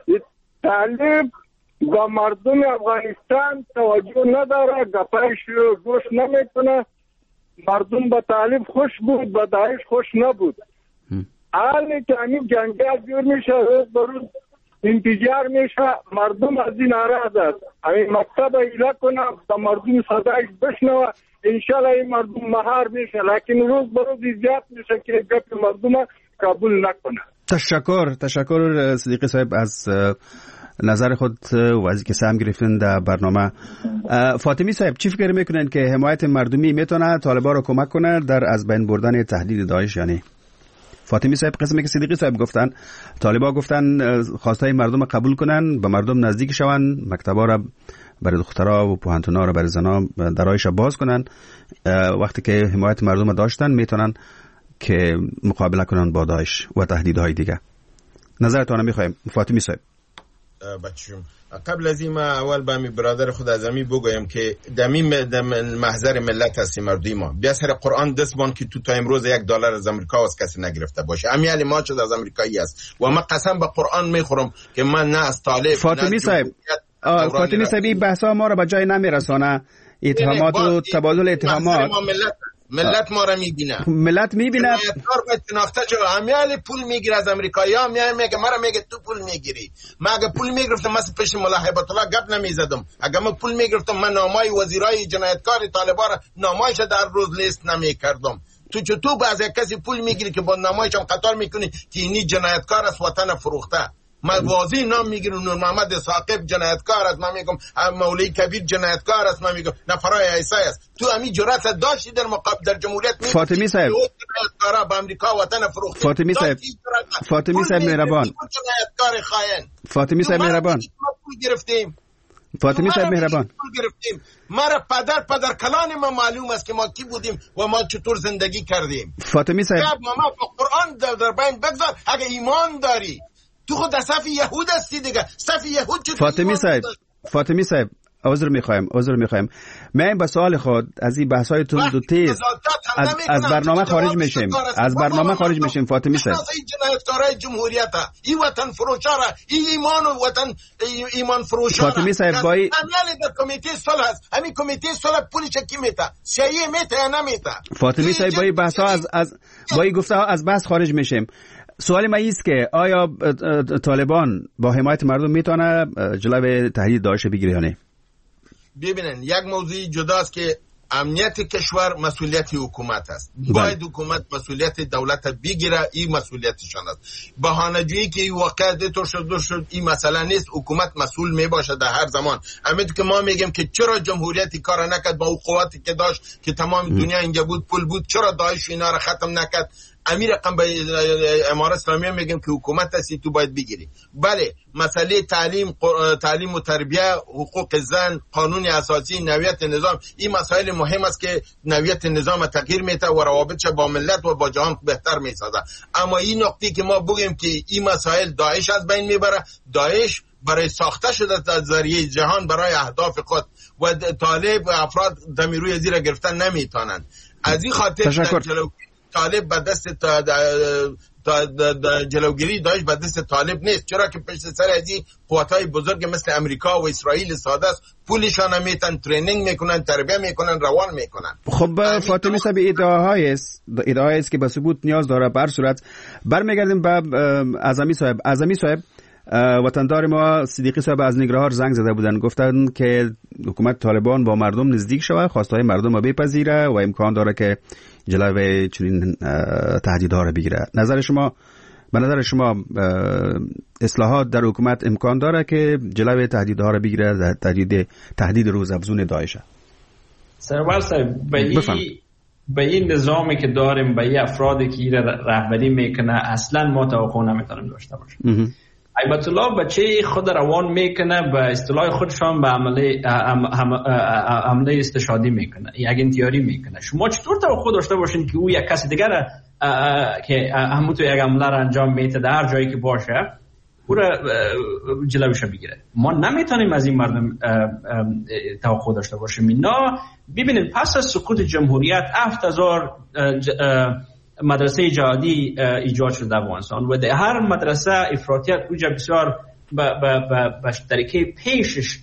طالب با مردم افغانستان توجه نداره، گپایش گوش نمیکنه. مردم با طالب خوش بود، با داعش خوش نبود. حالی که همین جنگل جور میشه، روز بروز انتجار میشه، مردم از این ناراض است. همین مکتب ایلا کنه با مردم صدایش بشنوه، انشالله این مردم مهار میشه، لیکن روز بروز زیاد میشه که گپ مردم قبول نکنه. تشکر صدیقی صاحب از نظر خود و از که سهم گرفتن در برنامه. فاطمی صاحب چی فکر میکنن که حمایت مردمی میتونه طالبان رو کمک کنه در از بین بردن تهدید داعش؟ یعنی فاطمی صاحب قسمی که صدیقی صاحب گفتن، طالبان گفتن خواستای مردم قبول کنن، به مردم نزدیک شون، مکتبا را برای دخترها و پوهنتونا را برای زنا درایش باز کنن. وقتی که حمایت مردم داشتن میتونن که مقابله کنن با داعش و تهدیدهای دیگه. نظرتون میخوایم فاطمی صاحب. بچم قبل از این ما اول با می برادر خود از امی بگویم که دمی محضر ملت هستی مردی ما. بیا سر قرآن دست بان که تو تا امروز $1 از امریکا از کسی نگرفته باشه. امی علی ما شد از امریکایی است و ما قسم به قرآن میخورم که من نه از طالب. فاطمی صاحب بحثا ما را به جای نمیرسانه. اتهامات و تبادل اتهامات ملت ما را میبینه، ملت میبینه. کار باید شناخته شد. همیالی پول میگیره از امریکایی ها، میگه مرا میگه تو پول میگیری. من اگه پول میگرفتم مثل پیش ملا هیبت الله گپ نمیزدم. اگه من پول میگرفتم من نامای وزیرای جنایتکار طالبان را نامایش در روز لیست نمیکردم. تو چطور باز یک کسی پول میگیری که با نامایش هم قطار میکنی که اینی جنایتکار است، وطن فروخته؟ من واضح نام میگیرم، نور محمد ثاقب جنایتکار است، من میگم مولوی کبیر جنایتکار است، من میگم نفرای عیسی است. تو همین جرأت داشتی در مقابل در جمهوریت فاطمی صاحب جنایتکارا با امریکا وطن فروخته. فاطمی صاحب مهربان، جنایتکار خائن. فاطمی صاحب مهربان، فاطمی صاحب مهربان، مرا پدر کلان ما معلوم است که ما کی بودیم و ما چطور زندگی کردیم. فاطمی صاحب ما قرآن در بین بگذار. اگه ایمان داری تو خود در صف یهود هستی دیگه. صف یهود چطور؟ فاطمی صاحب عذر میخوایم. من با سوال خود از این بحث‌های تند و تیز از برنامه خارج میشیم. فاطمی صاحب این جنایتکارای جمهوریت ها، این وطن فروشا را، این ایمان و وطن ایمان فروشا را. فاطمی صاحب امیالی در کمیته صلح هست. همین کمیته صلح پولش کی میته؟ CIA میته یا نمیته؟ فاطمی صاحب با این بحث‌ها با این گفته‌ها از بحث خارج میشیم. سوال من است که آیا طالبان با حمایت مردم میتونه جلوی تهدید داعش بگیره یا نه؟ ببینن یک موضوع جداست که امنیت کشور مسئولیت حکومت است. باید حکومت مسئولیت دولت بگیره، این مسئولیتشان است. بهانه‌جویی که واقعا دو شد این مسئله نیست. حکومت مسئول می باشه در هر زمان. همین که ما میگیم که چرا جمهوریت کار نکرد با اون قوتی که داشت که تمام دنیا اینجا بود، پول بود، چرا داعش اینا رو ختم نکرد؟ امیر رقم به امارات اسلامی میگم که حکومت هستی تو باید بگیری. بله، مسئله تعلیم و تربیه، حقوق زن، قانون اساسی، نوعیت نظام، این مسائل مهم است که نوعیت نظام تغییر میده و روابطش با ملت و با جهان بهتر میسازه. اما این نقطه که ما بگیم که این مسائل داعش از بین میبره، داعش برای ساخته شده از ذریعه جهان برای اهداف خود و طالب افراد دمیروی زیر گرفتن نمیتونند. از این خاطر طالب به دست جلوگیری داعش به دست طالب نیست، چرا که پشت سر از این قوت‌های بزرگ مثل امریکا و اسرائیل ساده است، پولشان میتن، ترینینگ میکنن، تربیه میکنن، روان میکنن. خب فاطمی صاحب، ادعاهایی است که به ثبوت نیاز داره. بر صورت برمیگردیم به اعظمی صاحب وطندار ما صدیقی صاحب از نگرهار زنگ زده بودن، گفتن که حکومت طالبان با مردم نزدیک شود، خواستهای مردم رو بپذیره و امکان داره که جلوی چنین تهدیدها رو بگیره. به نظر شما اصلاحات در حکومت امکان داره که جلوی تهدیدها رو بگیره، تهدید روزافزون داعش؟ سرور صاحب، به این نظامی که داریم، به این افرادی که رهبری میکنه، اصلا ما توقع نمیتونیم داشته باشیم. ایبت الله بچه خود روان میکنه، به اصطلاح خودشان به عمله استشهادی میکنه، یک انتیاری میکنه. شما چطور توقع داشته باشین که او یک کسی دیگر که همونطور یک عمله را انجام میده در هر جایی که باشه او را جلوش بگیره؟ ما نمیتونیم از این مردم توقع داشته باشیم. اینا ببینید، پس از سقوط جمهوریت 7000 مدرسه جهادی ایجاد شده در افغانستان و در هر مدرسه افراطیت اوجا بسیار به طریقه پیشش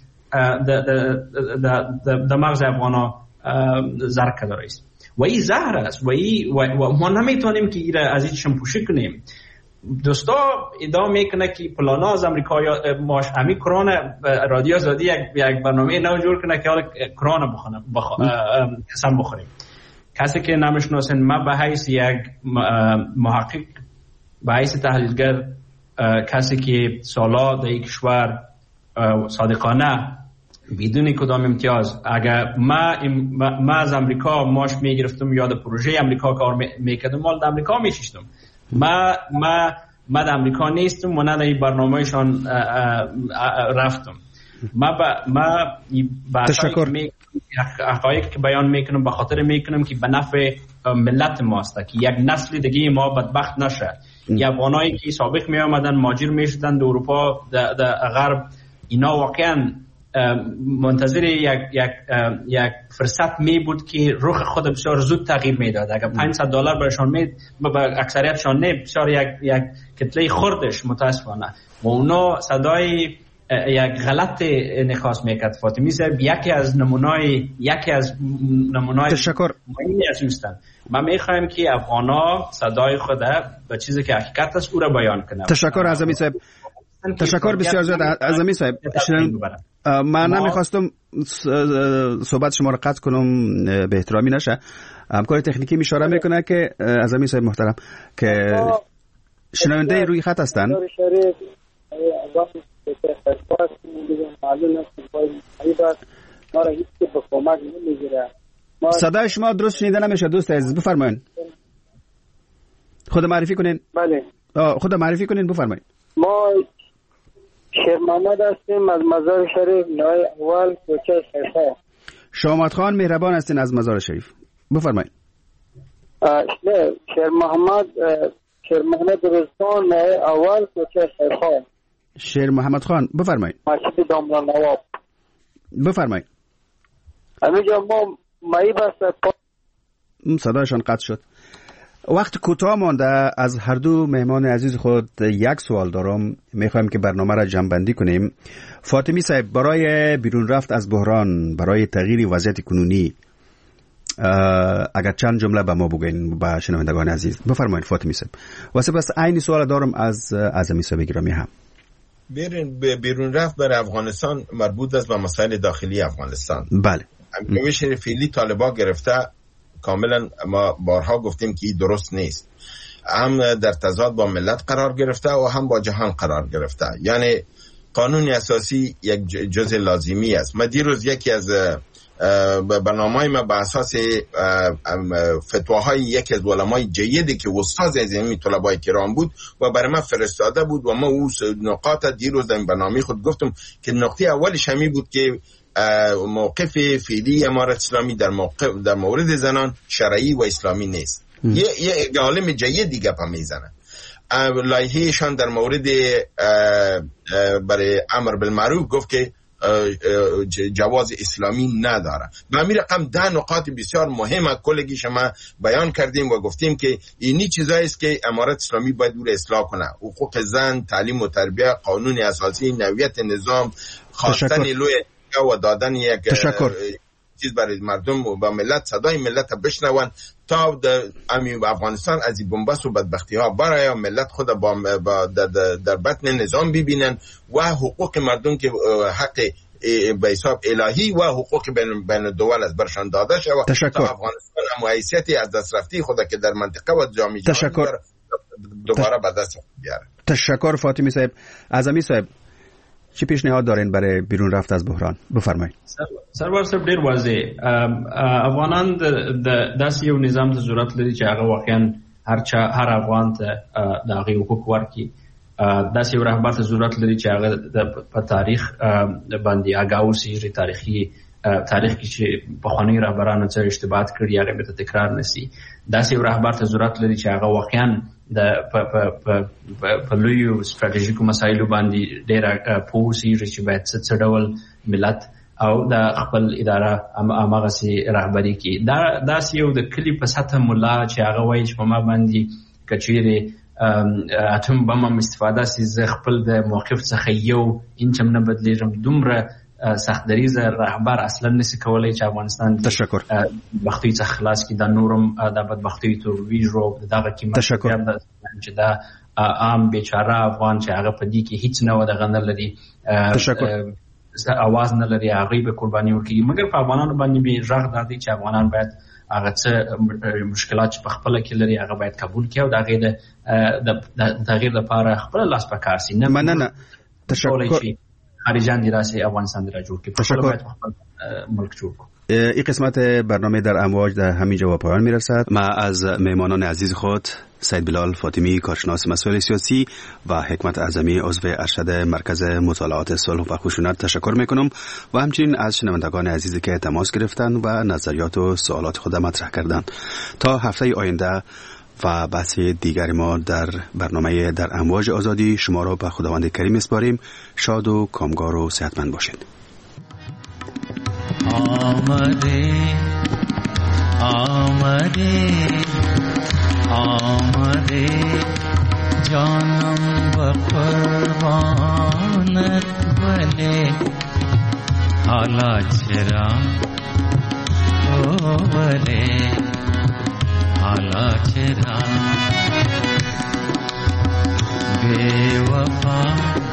در مغز افغانا زرق کرده است و این زهر است و ما نمیتونیم که ایره از این شمپوشی کنیم. دوستا ادعا میکنه که پلانا از امریکا یا ماش همی کران رادیو آزادی یک برنامه نو جور کنه که حالا کران قسم بخوریم. کسی که نمیشناسن، ما به حیث یک محقق، به حیث تحلیلگر، کسی که سالا در یک کشور صادقانه بدون کدام امتیاز، اگر ما از امریکا ماش میگرفتم یا در پروژه امریکا کار میکردم، مال در امریکا میشیشتم. ما در امریکا نیستم و نه در این برنامهشان رفتم. ما تشکر. حقایق که بیان میکنم به خاطر میکنم که به نفع ملت ماست، که یک نسل دیگه ما بدبخت نشه. یا افغانایی که سابق می آمدن ماجر میشدن در اروپا، در غرب، اینا واقعا منتظر یک فرصت می بود که رخ خود بسیار زود تغییر میداد. اگر $500 برشان به اکثریتشان نه، بسیار یک کتله خردش متاسفانه و اونا صدای یک غلط نخواست میکرد. فاطمی صاحب یکی از نمونای تشکر هستند. ما میخوایم که افغانا صدای خود به چیزی که حقیقت است او را بیان کنه. تشکر اعظمی صاحب، تشکر بسیار زیاد اعظمی صاحب. من نمیخواستم صحبت شما را قطع کنم، به احترامی نشه. همکار تکنیکی اشاره میکنه که اعظمی صاحب محترم که شنونده روی خط هستن. صدای شما درست شنیده نمیشه دوست عزیز، بفرمایید. خود معرفی کنین. بله، خود معرفی کنین، بفرمایید. ما شیر محمد هستیم از مزار شریف، نای اول، کوچه شیخا. شامات خان مهربان هستین از مزار شریف، بفرمایید. نه، شیر محمد رزوان، نای اول، کوچه شیخا. شیر محمد خان، بفرمایید. مسجد دامران نواب، بفرمایید. همینجا ما مایی بست. صدایشان قطع شد. وقت کوتاه مانده. از هر دو مهمان عزیز خود یک سوال دارم، میخوایم که برنامه را جمع‌بندی کنیم. فاطمی صاحب، برای بیرون رفت از بحران، برای تغییر وضعیت کنونی، اگر چند جمله به ما بگوین، به شنوندگان عزیز بفرمایید. فاطمی صاحب. واسه بس عین سوال دارم از اعظمی صاحب گرامی هم. بیرون رفت برای افغانستان مربوط است به مسائل داخلی افغانستان. بله. روش فعلی طالبا گرفته کاملا ما بارها گفتیم که این درست نیست. هم در تضاد با ملت قرار گرفته و هم با جهان قرار گرفته. یعنی قانون اساسی یک جزء لازمی است. من دیروز یکی از برنامه‌های ما به اساس فتواهای یکی از علمای جیدی که استاد از این طلبای کرام بود و برای من فرستاده بود و ما اون نقاط دیروز در برنامه خود گفتم که نقطه اولش همین بود که موقف فعلی امارت اسلامی در مورد زنان شرعی و اسلامی نیست. یه عالم جیدی گپ میزنه. لایحه‌شان در مورد برای امر بالمعروف گفت که جواز اسلامی نداره. به همین رقم 10 نقاط بسیار مهمه کلگی شما بیان کردیم و گفتیم که اینی چیزایی است که امارت اسلامی باید او را اصلاح کنه. حقوق زن، تعلیم و تربیت، قانون اساسی، نوعیت نظام، خواستن لوی و دادن یک چیز برای مردم و ملت، صدای ملت بشنون تا افغانستان از این بنبست و بدبختی ها برای ملت خود در بطن نظام ببینن و حقوق مردم که حق به حساب الهی و حقوق بین الدول از برشان داده شود تا افغانستان هم حیثیتی از دست رفتی خود که در منطقه و جامعه جهانی دوباره به دست بیاره. تشکر فاطمی صاحب. اعظمی صاحب چی پیشنهاد دارین برای بیرون رفت از بحران؟ بفرمایید. سرور صاحب ډیر واضح افغانان د داسې یو نظام ته ضرورت لري چې هغه واقعا هر افغان ته د هغې حقوق ورکړي. داسې یو رهبر ته ضرورت لري چې هغه په تاریخ باندې آګاه اوسي، تاریخ کې چې پخواني رهبرانو څه اشتباهات کړي هغه به تکرار نشي. داسې یو رهبر ته ضرورت لري چې هغه واقعا په لویو ستراتیژیکو مسایلو باندې ډېره پوه اوسي چې باید څه ډول ملت او د خپل اداره هماغسې رهبري کړي. داسې یو د کلي په سطح ملا چې هغه وایي چې په ما باندې که چیرې اتم بم هم استفاده سي زه خپل د موقف څخه یو انچ هم نه بدلېږم، دومره سخت دریزه رهبر اصلا نسی کولای چې افغانستان بختوی څخه خلاص کړي. د نورم د بدبختۍ ترویج رو دغه قیمت چې دا عام بیچاره افغان چې هغه په دې کې هیڅ نه و دغه نه لري، اواز نه لري، هغه به قرباني ورکړي. مګر په افغانانو باندې به ژغ دادی چې افغانان باید هغه څه مشکلات چې په خپل کې لري هغه باید قبول کړي او د هغې د تغییر لپاره خپل لاس په کار سي. نه مننه. تشکر. خارجان دی راسي افغانستان را جوړ کړي. تشکر. ملک جوړ کړي. این قسمت برنامه در امواج در همین جا پایان میرسد. ما از مهمانان عزیز خود سید بلال فاطمی کارشناس مسائل سیاسی و حکمت اعظمی عضو ارشد مرکز مطالعات صلح و خشونت تشکر میکنم و همچنین از شنوندگان عزیزی که تماس گرفتند و نظریات و سوالات خود مطرح کردند. تا هفته آینده و بحث دیگر ما در برنامه در امواج آزادی شما را به خداوند کریم میسپاریم. شاد و کامگار و صحتمند باشید. آمده جانم و قربانت ولی حالا چرا ولی حالا چرا بے وفا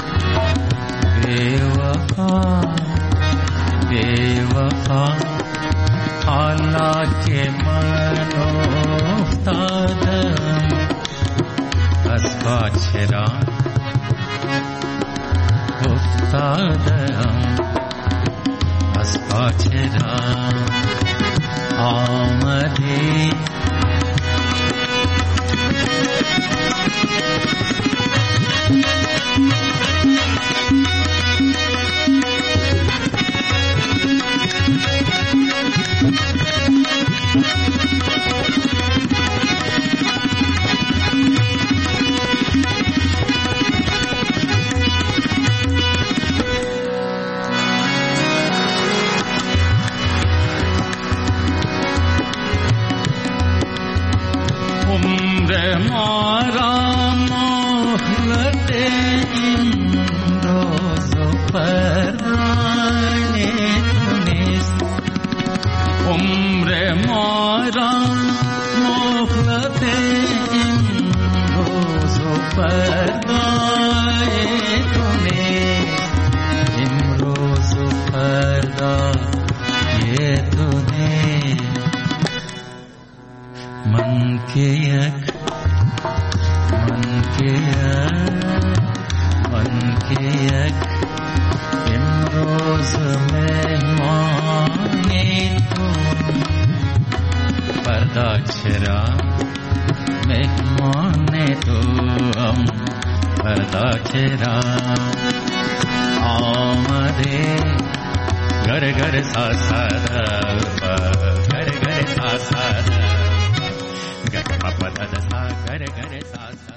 حالا که من افتادم از پا چرا افتادم از پا چرا آمدی ये من که یک امروز مهمانی تو فردا چرا مهمان تو هم فردا چرا آمده گر گر ساسد گر گر ساسد گر پپا دسا گر گر ساسد